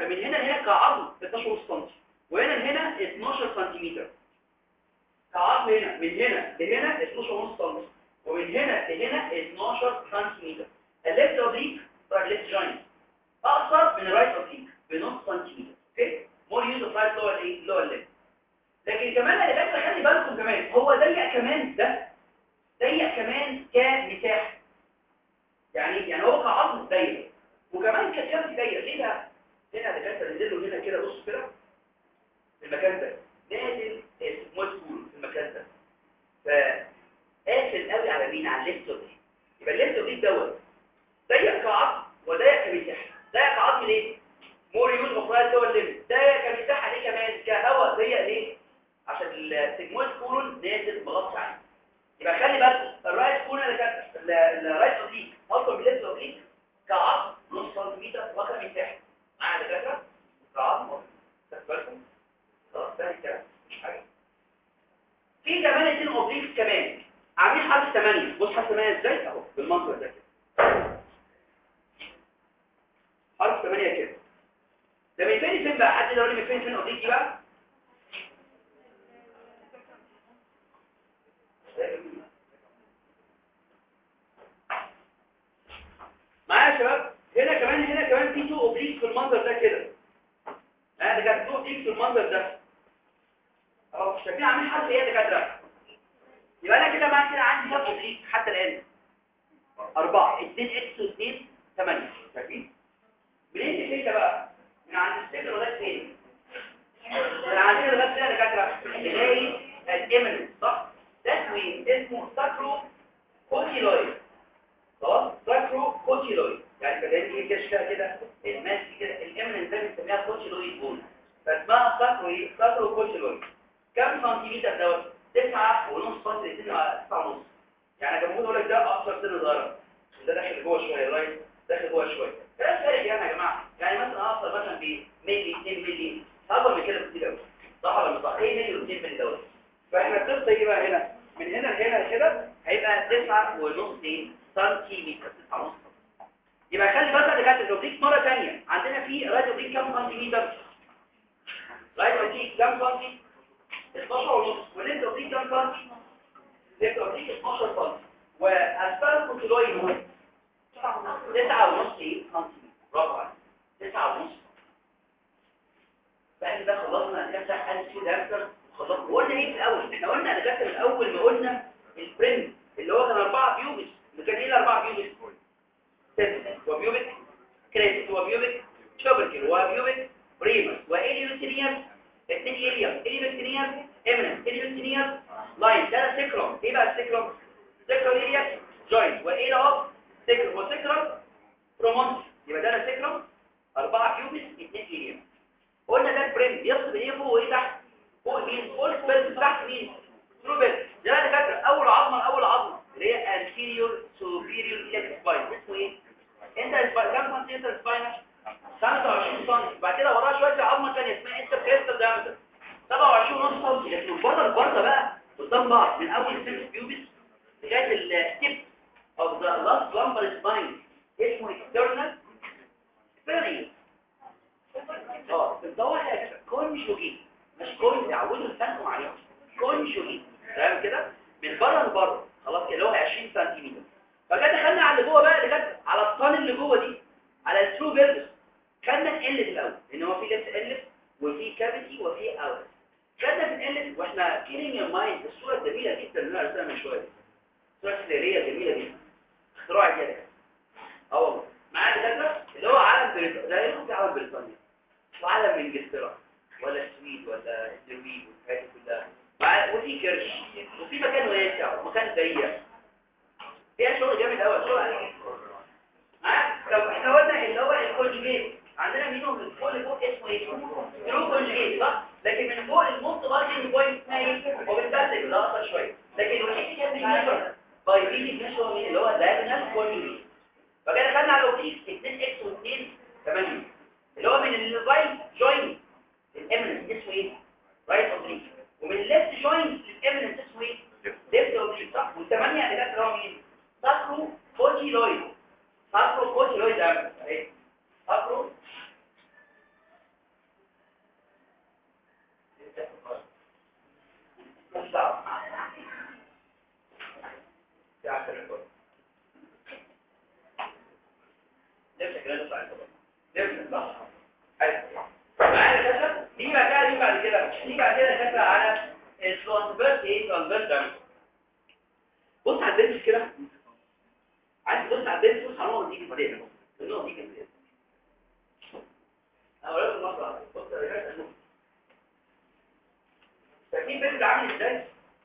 من هنا لهنا كعرض 12 سم، وهنا لهنا 12 سم. كعرض هنا من هنا لهنا 12 سم، ومن هنا لهنا 12 سم. الليفت اوبليك الليفت جوينت اقصر من الرايت اوبليك بنص سنتيمتر. اوكي، مور يوز اوف رايت لور ايه لور ليفت. لكن كمان اللي فاكر خلي بالكم كمان هو ضيق كمان، ده ضيق كمان كمساحه، يعني هو كعظم ضيق وكمان كشكل ضيق. ليه بقى؟ هنا دكاتره نزلوا هنا كده، بص كده في المكان ده نازل اسمه في المكان ده، فقافل قوي على مين؟ على الليفت اوبليك. يبقى الليفت اوبليك دوت ضيق كعظم وضيق كمساحه. ضيق كعظم ليه؟ مور يوز اوف رايت لور ليفت. ضيق كمساحه ليه كمان؟ كهواء ضيق ليه؟ عشان السيجمويد كولون نازل مغطي عليه. يبقى خلي بالك الرايت كولون اللي كانت الرايت اوبليك اصلا بالليفت اوبليك كعظم نص سنتيمتر واخد مساحه معايا دكاتره كعظم. خد بالكم خلاص ده كده مش حاجه. في كمان 2 اوبليك كمان عاملين حرف 8. بص حرف 8 ازاي اهو بالمنظر ده كده، حرف 8 كده. ده من فين بقى؟ حد يقول لي من فين اوبليك دي بقى؟ معايا يا شباب؟ هنا كمان في 2 اوبليك في المنظر ده كده. ده كان 2 اوبليك في المنظر ده اهو. شايفين عاملين حرف ايه يا دكاتره؟ يبقى انا كده معايا كده عندي كام اوبليك حتى الان؟ 4. 2 اكس و2 8. شايفين؟ منين الفكره بقى؟ من عند السكر لغايه فين؟ من عندنا لغايه فين يا دكاتره؟ لغايه الامنس صح؟ ده اسمه ساكرو كوتيلويد. خلاص؟ ساكرو كوتيلويد يعني بدل ايه كده شكلها كده الماس كده. الامنس ده بنسميها كوتيلويد بون، فاسمها ساكرو ايه؟ ساكرو كوتيلويد. كم سنتيمتر دوت؟ 9.5 سم. 9.5 يعني كان بقول لك ده اقصر سن صغيره، ده داخل جوه شويه رايت، داخل جوه شويه. ده فارق يعني يا جماعه. يعني مثلا اقصر مثلا ب ملي 2 ملي اكبر من كده بكتير قوي صح ولا مش صح؟ ايه ملي و2 ملي دوت. فاحنا القصه ايه بقى هنا؟ من هنا لهنا كده هيبقى 9.5 سنتيمتر. 9.5. يبقى خلي بالك ده كانت الاوبليك مره ثانيه عندنا في رايت اوبليك كام سنتيمتر؟ رايت اوبليك كام سنتي؟ 12.5. والليفت اوبليك كام سنتي؟ ليفت اوبليك 12 سم. واسفل كوتيلويد 9.5 سم. برافو عليك 9.5. بقى ده خلصنا كده انتي داكتر خلاص. وقلنا ايه في الاول؟ احنا قلنا دكاتره من اول ما قلنا البرنت اللي هو كان 4 بيوبس. اللي كان ايه الاربعه بيوبس؟ وبيوبك كريست وبيوبك شوبركل وبيوبك بريمس واليوتينير 2 اليوم اليوتينير امنس اليوتينير لاين. ده سيكروم. ايه بقى السيكروم؟ سيكرو اليا جوينت. وايه ده سيكرو وسيكرو برومونت. يبقى ده سيكروم 4 بيوبس 2 اليوم. قلنا ده البريم يفصل ايه فوق وايه تحت؟ فوق مين؟ فوق السبيل تحت مين؟ تروبل. ده انا فاكر اول عظمه اللي هي anterior superior iliac spine اسمه ايه؟ انت كام سنتيمتر سباينال؟ 25 سم. بعد كده وراها شويه عظمه ثانيه اسمها انت كريستال دايمتر 27.5 سم. لكن بره بقى قدام بعض من اول السيرفس بيوبس لغايه التيب اوف ذا لاست لامبر سباين اسمه external spine. بتدور على كونجوجيت مش كون تعودوا لسانكم عليهم. كونجوجيت تمام كده من بره لبره خلاص كده اللي هو 20 سم. فكده دخلنا على اللي جوه بقى اللي كانت على الطن اللي جوه دي على الترو فيربس. خدنا ال الاول ان هو في ليفت ال وفي كافيتي وفي اوت. خدنا في ال واحنا كيلينج يور مايند الصوره الجميله جدا اللي انا رسمها من شويه. صوره سريريه جميله جدا اختراع كده اهو معانا دكاتره اللي هو عالم بريطانيا. لا يمكن عالم بريطانيا وعالم انجلترا ولا السويد ولا النرويج والحاجات دي كلها. وفي كرش وفي مكان واسع ومكان ضيق فيها شغل جامد قوي. شغل لو احنا قلنا اللي هو الكونجيجيت عندنا منهم من فوق لفوق اسمه ايه؟ ترو كونجيجيت صح؟ لكن من فوق الموست مارجن بوينت اسمها ايه؟ وبالتالي ده اقصر شويه. لكن الوحيد كان بيميجر باي ريدنج ميجر مين اللي هو دايجونال كونجيجيت. فكده خدنا على الاوبليك 2 اكس و2 8 اللي هو من الرايت جوينت الامنس اسمه ايه؟ رايت اوبليك. ومن الليفت جوينت الامنس اسمه ايه؟ ليفت اوبليك صح؟ والثمانيه اللي جت اللي هو مين؟ ساكرو كوتيلويد. ساكرو كوتيلويد ده اهي ساكرو كده صح صح حلو معايا كده دي بقى دي بعد كده على الترانسفيرس ايه ترانسفيرس. بص على البنش كده عايز تبص على البنش بص على النقطه دي كده النقطه دي كده اقول لك مره بص تركيب البنش عامل ازاي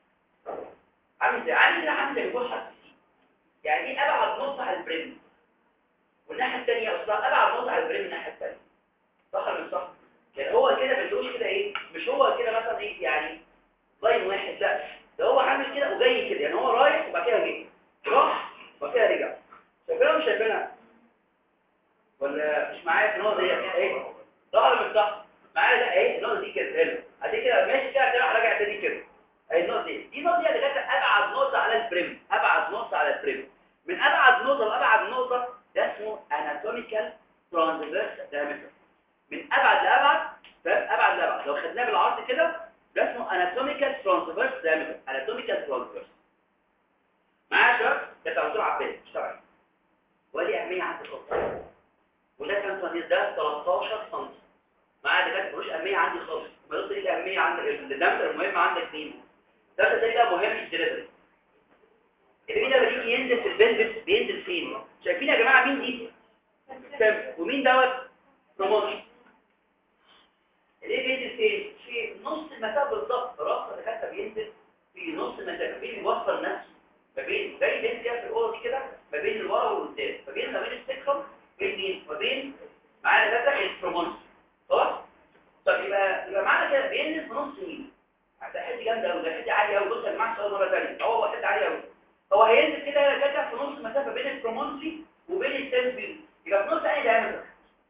عامل زي الجوه حد يعني ايه ابعد نقطه على البريم والناحيه الثانيه اصلا ابعد نقطه على البريم الناحيه الثانيه صح ولا مش صح؟ يعني هو كده ما تقولش كده ايه مش هو كده مثلا ايه يعني لاين واحد لا ده هو عامل كده وجاي كده يعني هو رايح وبعد كده جه راح وبعد كده رجع شايفينها مش شايفينها ولا مش معايا في النقطه دي ايه صح ولا مش صح معايا ده ايه النقطه دي كده هنا ادي كده ماشي كده راجع تاني كده اهي النقطه دي النقطه دي اللي كانت ابعد نقطه على البريم ابعد نقطه على البريم من ابعد نقطه لابعد نقطه ده اسمه anatomical transverse diameter من ابعد لابعد ابعد لابعد لو خدناه بالعرض كده ده اسمه anatomical transverse diameter anatomical transverse معايا شباب ده تعرفوا عباد مش طبعا ولي اهميه عند الخط وده كان صغير ده 13 سم معايا ده ملوش اهميه عندي خالص ملوش ايه اهميه عندك الدمتر المهم عندك مين ده بقى مهم الدليفري البيبي ده بيجي ينزل في البلبس بينزل فين شايفين يا جماعه مين دي ومين دوت بروموشن ليه بينزل فين في نص المسافه بالظبط راسه اللي حتى بينزل في نص المسافه بيوصل نفسه ما بين زي بين كده في الاوضه كده ما بين الورا والقدام ما بين السكرم بين ما بين معانا ده البروموشن خلاص طب يبقى معانا كده بينزل في نص مين ده حته جامده قوي ده حته عاليه قوي بص يا جماعه السؤال مره ثانيه هو حته عاليه قوي هو هينزل كده في نص المسافه بين البرومونسي وبين التنسبيل يبقى في نص اي دايمتر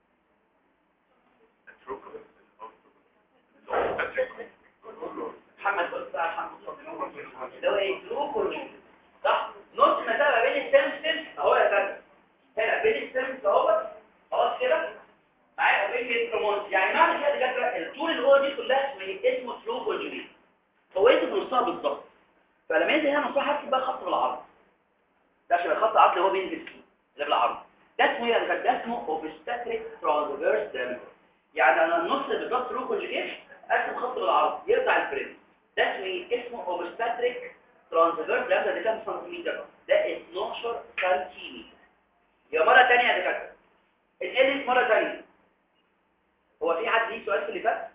محمد بص على محمد اللي هو ايه تروكولوجي صح نص المسافه بين التنسبيل اهو يا فندم هنا بين التنسبيل اهو خلاص كده معايا وبين البرومونسي يعني معنى كده دكاتره الطول اللي هو دي كلها اسمه تروكولوجي هو ينزل في نصها بالظبط فلما ينزل هنا نصها هتكتب بقى خط بالعرض ده عشان الخط العرض اللي هو بينزل فيه اللي بالعرض ده اسمه ايه ده اسمه اوبستاتريك ترانسفيرس دايمتر يعني انا النص بالظبط رو كونجيجيت ارسم خط بالعرض يرجع الفريم ده اسمه ايه اسمه اوبستاتريك ترانسفيرس دايمتر ده كام سنتيمتر ده 12 سنتيمتر يا مره ثانيه يا دكاتره الالف مره ثانيه هو في حد ليه سؤال في اللي فات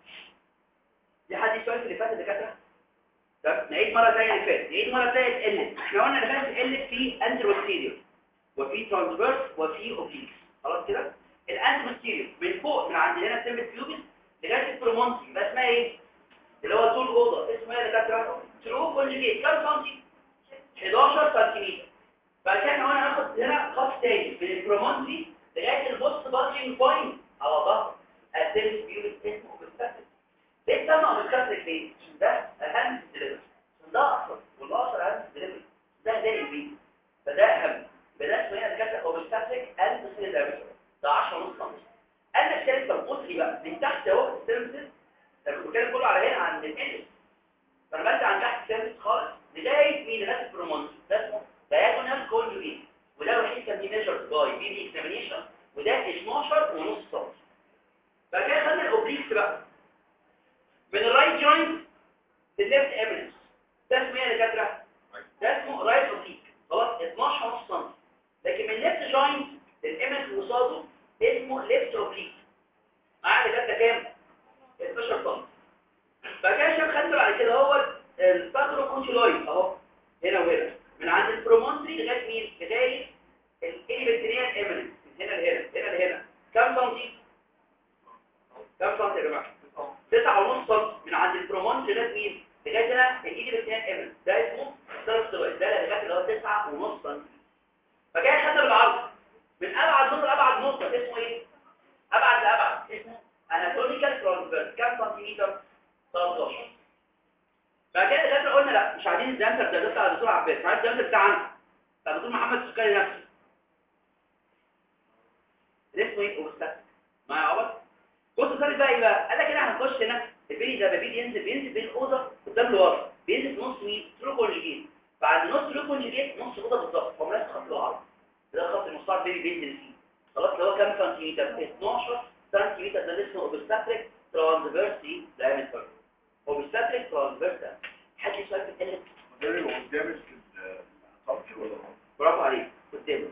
يا دكاتره طب نعيد مره ثانيه اللي فات نعيد مره ثانيه ال احنا قلنا اللي فات ال في انتروستيريور وفي ترانسفيرس وفي اوبليك خلاص كده الانتروستيريور من فوق من عند هنا سيمبل بيوبس لغايه البرومونسي بقى اسمها ايه اللي هو طول اوضه اسمه ايه يا دكاتره ترو كونجيجيت كام سنتي 11 سنتيمتر بعد كده احنا قلنا هناخد هنا خط تاني من البرومونسي لغايه البوست بادجنج بوينت على ظهر السيمبل بيوبس اسمه اوبستاتيك ليه سمعوا اوبستاتيك ليه ده اهم دليفري ده اصلا والاخر اهم دليفري ده البي فده اهم بدا اسمه هنا كده اوبستاتيك اند سيليدري ده 10 ونص سم انا الثالث بقول لي بقى من تحت اهو السيرفيس ده كله كله على هنا عند الانس فانا بدي عند تحت السيرفيس خالص لغايه مين لغايه البرومونس ده اسمه diagonal conjugate وده الوحيد كان ميجرد باي بي اكزامينيشن وده 12 ونص سم بعد كده خدنا الاوبليكس بقى من الرايت جوينت للليفت امينس ده اسمه ايه يا دكاتره ده اسمه رايت اوبليك خلاص 12 ونص سم لكن من الليفت جوينت للامينس اللي قصاده اسمه ليفت اوبليك معايا دكاتره كام 12 سم بعد كده شوف خدنا بعد كده هو الباتروكونشيلويد اهو هنا وهنا من عند البرومونتري لغايه مين لغايه الاليفنتريال امينس من هنا لهنا لهنا كام سنتي يا جماعه 9.5 سم من عند البرومونتري لغايه مين لغايه هنا الاليفنتريال امينس ده اسمه سيرفسترويد ده لغايه اللي هو 9.5 سم فجاي خدنا بالعرض من ابعد نقطه لابعد نقطه اسمه ايه ابعد لابعد اسمه اناتوميكال ترانسفيرس كام سنتيمتر 13 بعد كده دكاتره قلنا لا مش عايزين الدمتر ده بتاع الدكتور عباس عايز الدمتر بتاعنا بتاع الدكتور محمد السكري نفسه اسمه ايه اوبستاتيك معايا عبط بصوا ثاني بقى ايه بقى قال لك كده هنخش هنا البيبي ده بيبي ينزل بين الاوضه قدام لورا بينزل في نص مين ترو كونجيجيت بعد نص ترو كونجيجيت نص اوضه بالظبط هو نفس خط العرض ده خط المستعار بيبي بينزل فيه خلاص اللي هو كام سنتيمتر؟ 12 سنتيمتر. ده اسمه اوبستاتريك ترانسفيرسي دايمتر. اوبستاتريك ترانسفيرسي. حد سؤال في التالت؟ مدرب قدامك الطبش ولا برافو عليك. قدامك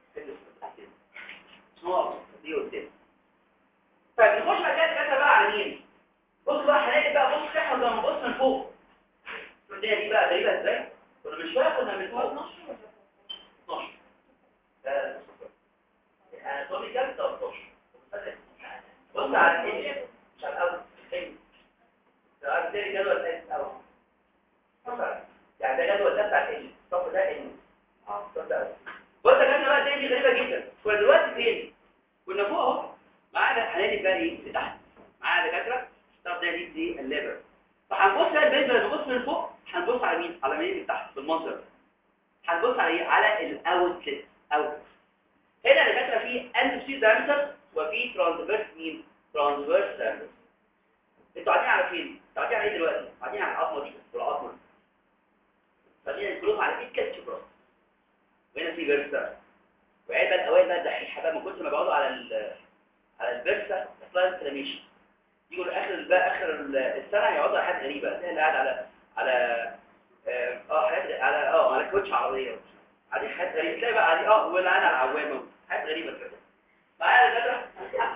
اسمه دي قدامك. طيب نخش بعد كده بقى على مين؟ بص بقى هنلاقي بقى، بص احنا لما نبص من فوق الدنيا دي بقى غريبه ازاي؟ كنا من شويه كنا من فوق 12 طولي كام 13. بص على الانجل مش على الاول الثاني. ده الثاني جدول الثاني الاول. بص يعني ده جدول ده بتاع الانجل. الصف ده انجل. الصف ده بص يا جماعه بقى الدنيا دي غريبه جدا. كنا دلوقتي فين؟ كنا فوق اهو. معانا هنلاقي بقى ايه لتحت. معانا دكاتره. الصف ده دي الليبر. فهنبص بقى بالنسبه لنبص من فوق هنبص على مين؟ على مين من تحت بالمنظر. هنبص على ايه؟ على الاوتلت. اوت هنا دكاتره في انتوسيل دايمتر وفي ترانسفيرس مين؟ ترانسفيرس دايمتر. انتوا قاعدين على فين؟ قاعدين على ايه دلوقتي؟ قاعدين على القمر والقمر. قاعدين كلهم على ايد كاتشبرا. وهنا في فيرسا. وقاعد بقى الاوائل بقى الدحيحه بقى من كتر ما بيقعدوا على الفيرسا اصلا انفلاميشن. يجوا اخر بقى اخر السنه يقعدوا على حاجات غريبه. زي اللي قاعد على حاجات على كوتش عربيه. عادي حاجات غريبه. تلاقي بقى عادي ولا انا على العوامه. حاجات غريبه كده. معايا الفكره؟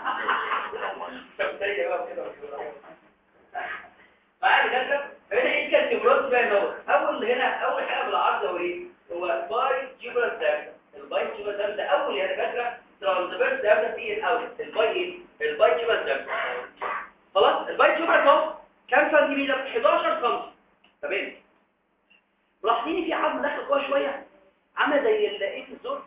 معايا الفكره؟ هنا ايه كاتيجوريز بقى نور. اول حاجه بالعرض هو ايه؟ هو باي جيبرال داتا. الباي جيبرال داتا ده اول يا دكاتره ترانسفيرس داتا في الاول. الباي ايه؟ الباي جيبرال داتا. خلاص الباي جيبرال اهو كام سنتيمتر؟ 11 سم. تمام. ملاحظين في عظم داخل جوه شويه عامله زي ايه في الزور.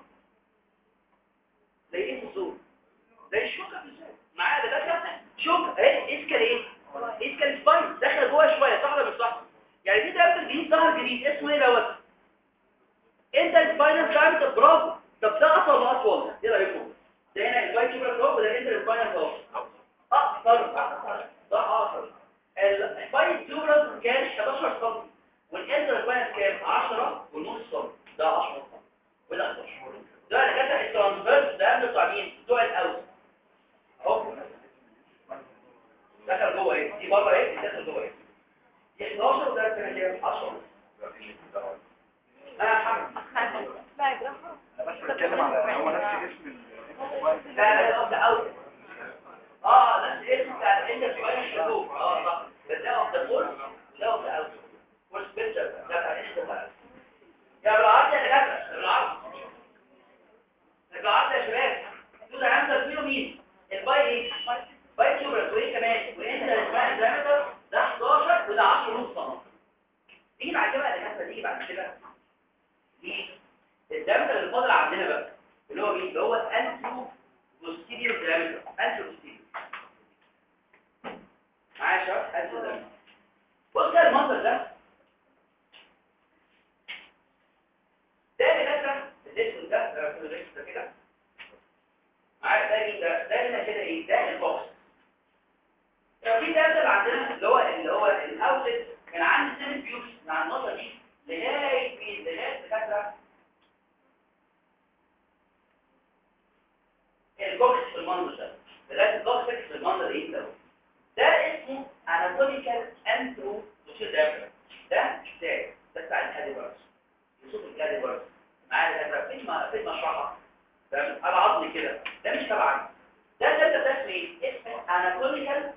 زي ايه في الزور؟ زي الشوكه بالظبط. معايا دكاتره شوك اهي اسكال ايه؟ اسكال سباين داخل جوه شويه. صح ولا مش صح؟ يعني في دايمتر جديد ظهر جديد اسمه ايه دوت؟ انت سباينال دايمتر. برافو. طب ده اطول ولا اطول؟ ايه رايكم؟ ده هنا الباي تيوبر كروب وده انت سباينال كروب. اقصر. ده اقصر. الباي تيوبر كان 11 سم والانتر سباينال كام؟ 10 ونص سم. ده 10 سم وده 11. ده اللي كانت الترانسفيرس ده بتاع مين؟ بتوع الاوس اهو. دخل جوه ايه؟ دي بره ايه؟ دخل جوه ايه؟ دي 11 وده كام؟ 10. محمد بس بتكلم على هو نفس اسم لا ده اوت. نفس الاسم بتاع الانجل شويه الشدوب. صح. بس ده اوف ذا فورس ده اوف ذا اوت. فورس بيكتشر ده بتاع الانجل بتاع يا بالعرض يا دكاتره. بالعرض يا شباب. دول هنبدا فيهم مين؟ الباي ايه؟ باي تيوبر وايه كمان؟ وانت اسمها دايمتر ده 11 وده 10 ونص سم. تيجي بعد كده الدكاتره تيجي بعد كده دي الدايمتر اللي فاضل عندنا بقى اللي هو مين؟ اللي هو الانترو بوستيريور دايمتر. انترو بوستيريور. معايا يا شباب؟ انترو دايمتر. بص كده المنظر ده دكاتره الاسم ده كده. معايا ده مين ده؟ ده هنا كده ايه؟ ده البوكس. في داتا عندنا اللي هو الاوتلت من عند السيل بيوكس مع النقطه دي لغايه فين؟ لغايه دكاتره البوكس في المنظر ده. لغايه البوكس في المنظر ايه ده؟ ده اسمه اناتوميكال انترو بوستيريور دايمتر. ده بتاع الكاليبرز. يشوف الكاليبرز معايا دكاتره فين مشرحها. تمام. على عظمي كده. ده مش تبعي. ده اسمه ايه؟ اسمه اناتوميكال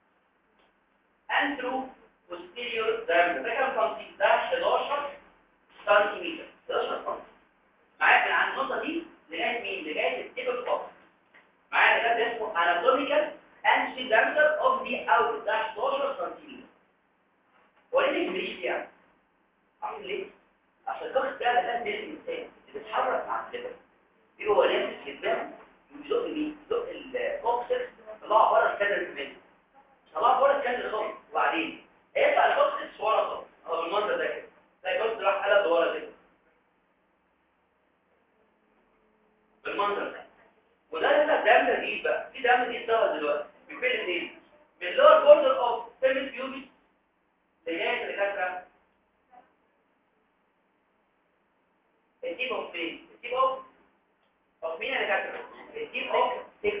انترو بوستيريور دايمتر. ده كام سنتي؟ ده 11 سنتيمتر. 11 سنتي. معايا من عند النقطه دي لغايه مين؟ لغايه التيب اوف. معايا ده اسمه anatomical anterior diameter of the outlet. ده 11 سنتيمتر. هو ليه بيجريش يعني؟ عارفين ليه؟ عشان الضغط ده دي الانسان اللي بيتحرك مع الليفر. بيبقى هو لابس جدا ويزق مين؟ يزق الكوكسكس طلع بره الكادر كمان. طلع بره الكادر خالص. وبعدين هيطلع الكوكسكس ورا خالص. هو بالمنظر ده كده. تلاقي الكوكسكس راح قلب لورا كده. بالمنظر ده. وده هنا دم جديد بقى. في دم جديد ظهر دلوقتي. من فين الاثنين؟ من اللور بوردر اوف سيرفيس بيوبي لغايه الكاتره. التيب اوف فين؟ التيب اوف مين اللي كاتره؟ التيب اوف 6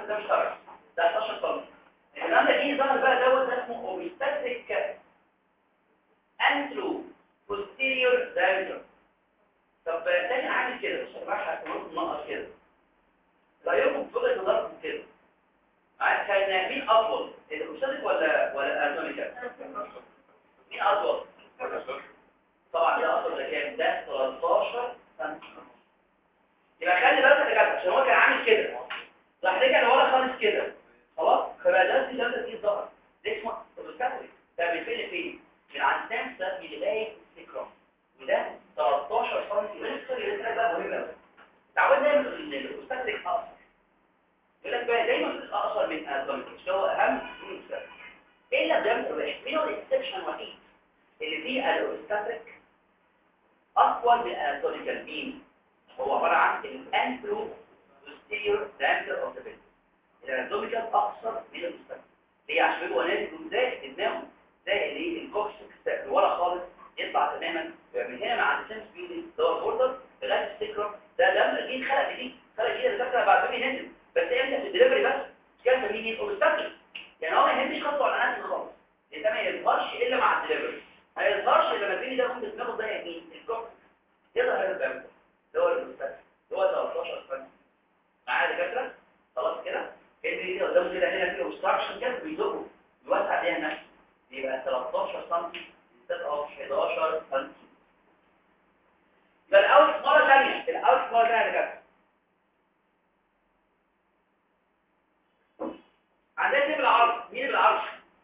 ده مش طبعا ده 11 سم. الكلام ده جه ظهر بقى دوت ده اسمه اوبستاتريك انترو بوستيريور دايمتر. طب ده كان عامل كده بص يا جماعه هنقص كده رايكم في وجهه نظركم كده كان مين اطول الاوبستاتريك ولا الاناتوميكال؟ مين اطول؟ طبعا ده اطول ده كام؟ ده 13 سم. يبقى خلي بالك يا جدع عشان هو كان عامل كده راح رجع لورا خالص كده خلاص فبقى ده دي الظهر ده اسمه اوبستاتريك. ده من فين لفين؟ من عند سامسا لغايه السكرام وده 13 سم. ونفسه يبقى بقى مهم قوي تعودنا دايما ان الاوبستاتريك اقصر يقول لك بقى دايما اقصر من الاناتوميك اللي هو اهم من الاوبستاتريك الا بدمر واحد مين هو الاكسبشن الوحيد اللي فيه الاوبستاتريك اقوى من الاناتوميكال مين؟ هو عباره عن الانترو بوستيريور دايمتر اوف ذا بيد. الاناتوميكال اقصر من الاوبستاتريك ليه؟ عشان هو نازل زي دماغه زي اللي الكوكسكس لورا خالص يطلع تماما من هنا مع السيمس بيوتي اللي هو البوردر لغايه السكرم ده لما جه خلق جديد اللي فاكره بعد ما نزل بس امتى في الدليفري بس كان بيجي الاوبستاتريك يعني هو ما يهمش خطوه على الاناتومي خالص ده ما يظهرش الا مع الدليفري ما يظهرش الا لما البيبي ده ممكن دماغه زي مين الكوكسكس يظهر هذا الدم اللي هو الاوبستاتريك اللي هو 13 سم معايا يا دكاتره خلاص كده اللي كده قدامه كده هنا في اوبستراكشن كده بيزقه يوسع بيها نفسه يبقى 13 سم تبقى 11 سم. يبقى الاوت مره ثانيه يا دكاتره عندنا ايه بالعرض مين بالعرض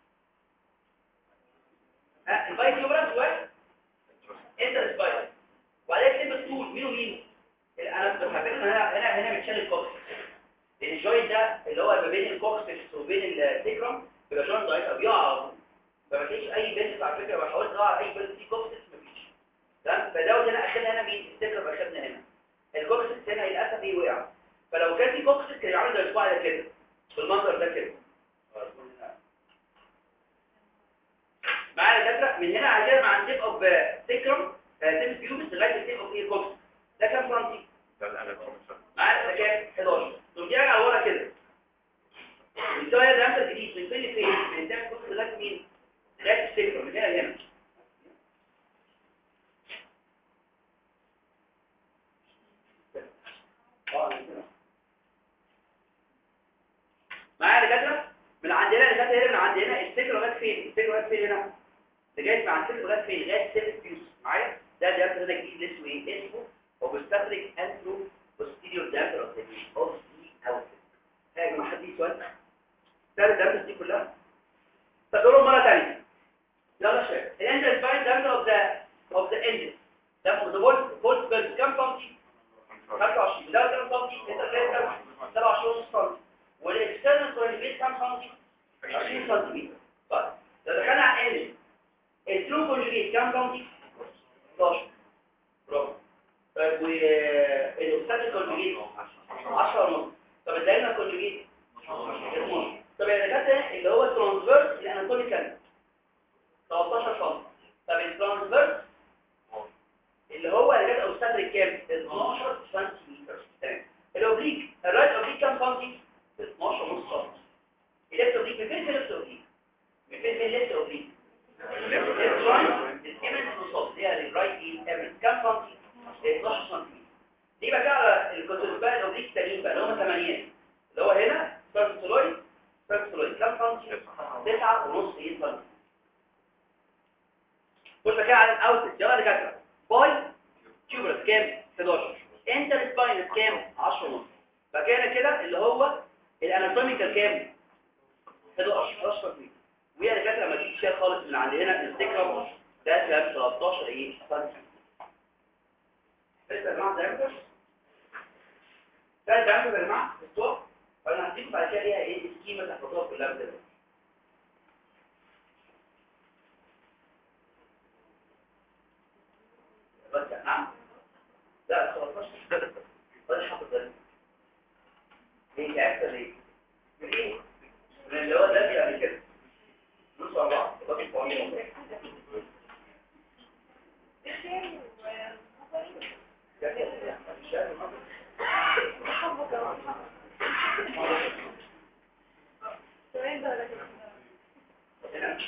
البايت يوبرس انت السبايدر وبعدين كلمه بالطول مين ومين انا حبيت ان هنا بتشيل الكوكس لان الجوينت ده اللي هو ما بين الكوكس وبين السيكرم بيبقى جوينت ضعيف او بيقع فما فيش اي بنت على فكره لو حاولت تضيع اي بنت في كوكس مفيش تمام فدوت هنا اخدنا هنا مين السيكرم اخدنا هنا الكوكس هنا للاسف ايه وقع فلو كان في كوكس كان يعمل زي الصباع ده كده بالمنظر ده كده معايا دكاتره من هنا عشان مع التيب اوف سيكرم تيب بيوبس لغايه التيب اوف ايه كوكس ده كام سنتي معايا ده كام 11 ثم يرجع لورا كده الزاويه ده امتى جديد من فين لفين من تاع كوكس لغايه مين لغايه السيكرم من هنا لهنا معايا دكاتره من عندنا لغايه هنا من عندنا السيكرم لغايه فين هنا لغايه مع السيكرم لغايه فين لغايه السيكرم بيوس معايا ده هذا جديد اسمه ايه اسمه اوبستاتريك انترو بوستيريور دايمتر اوف ذا اوف اوت هاي ما حد سؤال ثالث درس دي كلها تقولوا مره ثانيه يلا شباب الانتر سباين دايمتر اوف ذا اند ده فولت بيرز كام سنتي 25 ده كام سنتي انت جاي 27 سم والاكسترنال كونجيت كام سنتي 20 سم طيب لو دخلنا على ال الترو كونجيت كام سنتي 11 برافو طيب والاوبستاتريك كونجيت 10 ونص طب الدايما كونجيت 12 طب يا دكاتره اللي هو الترانسفيرس الاناتوميكال 13 سم طب الترانسفيرس اللي هو اللي جت اوبستاتريك كام 12 سم تمام الاوبليك الرايت اوبليك كام سم 12 ونص سم الليفت اوبليك من فين الليفت اوبليك من فين الليفت اوبليك الليفت رايت الامنت بالظبط دي الرايت ايمنت كام سم 12 سم دي بقى على الكونتربال الاوبليك التانيين بقى اللي هم 8 اللي هو هنا سيرفيسولويد كام سم 9 ونص سم بص بقى على الاوتلت يلا يا دكاتره باي تيوبرس كام 11 انتر سباينس كام 10 ونص بقى كده اللي هو الاناتوميكال كام 11 سم ويا دكاتره لما تيجي تشيل خالص من عند هنا السكرم ده كام 13 ايه سم لسه يا جماعه ده يا جماعه الصوت فانا هديكم بعد كده ليها ايه السكيما تحفظوها كلها كده بس نعم لا 13 ولا حافظ ده ايه اكتر ايه من ايه من اللي هو ده يعني كده نص 4 باقي قوانين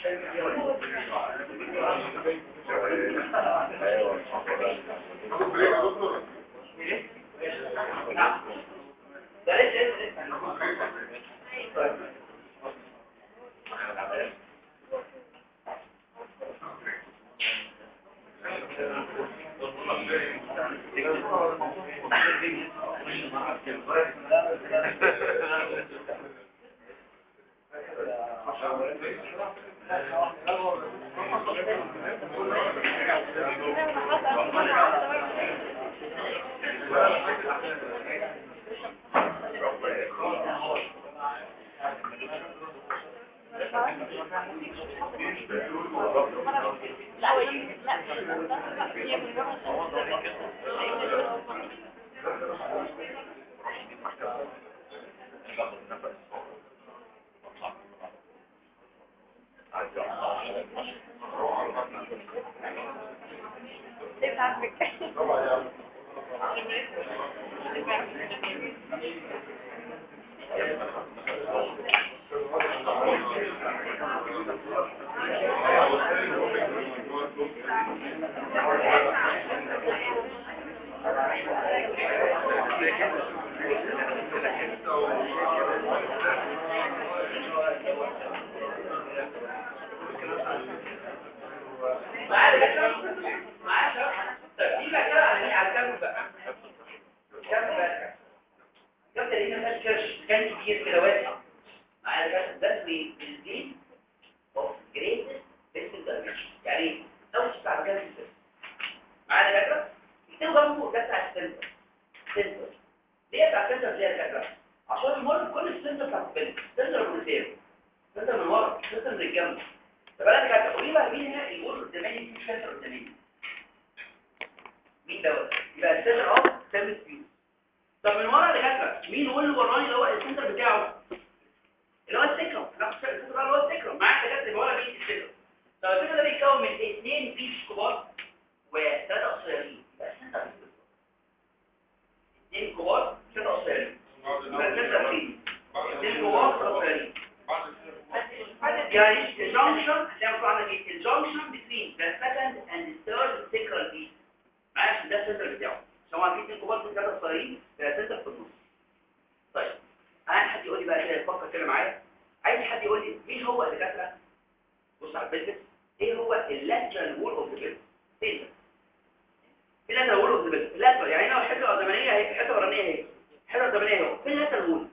اللاترال وول اوف ذا بيلفس اللاترال يعني هنا الحته القدامانيه اهي الحته القدامانيه اهي الحته القدامانيه اهي فين اللاترال وول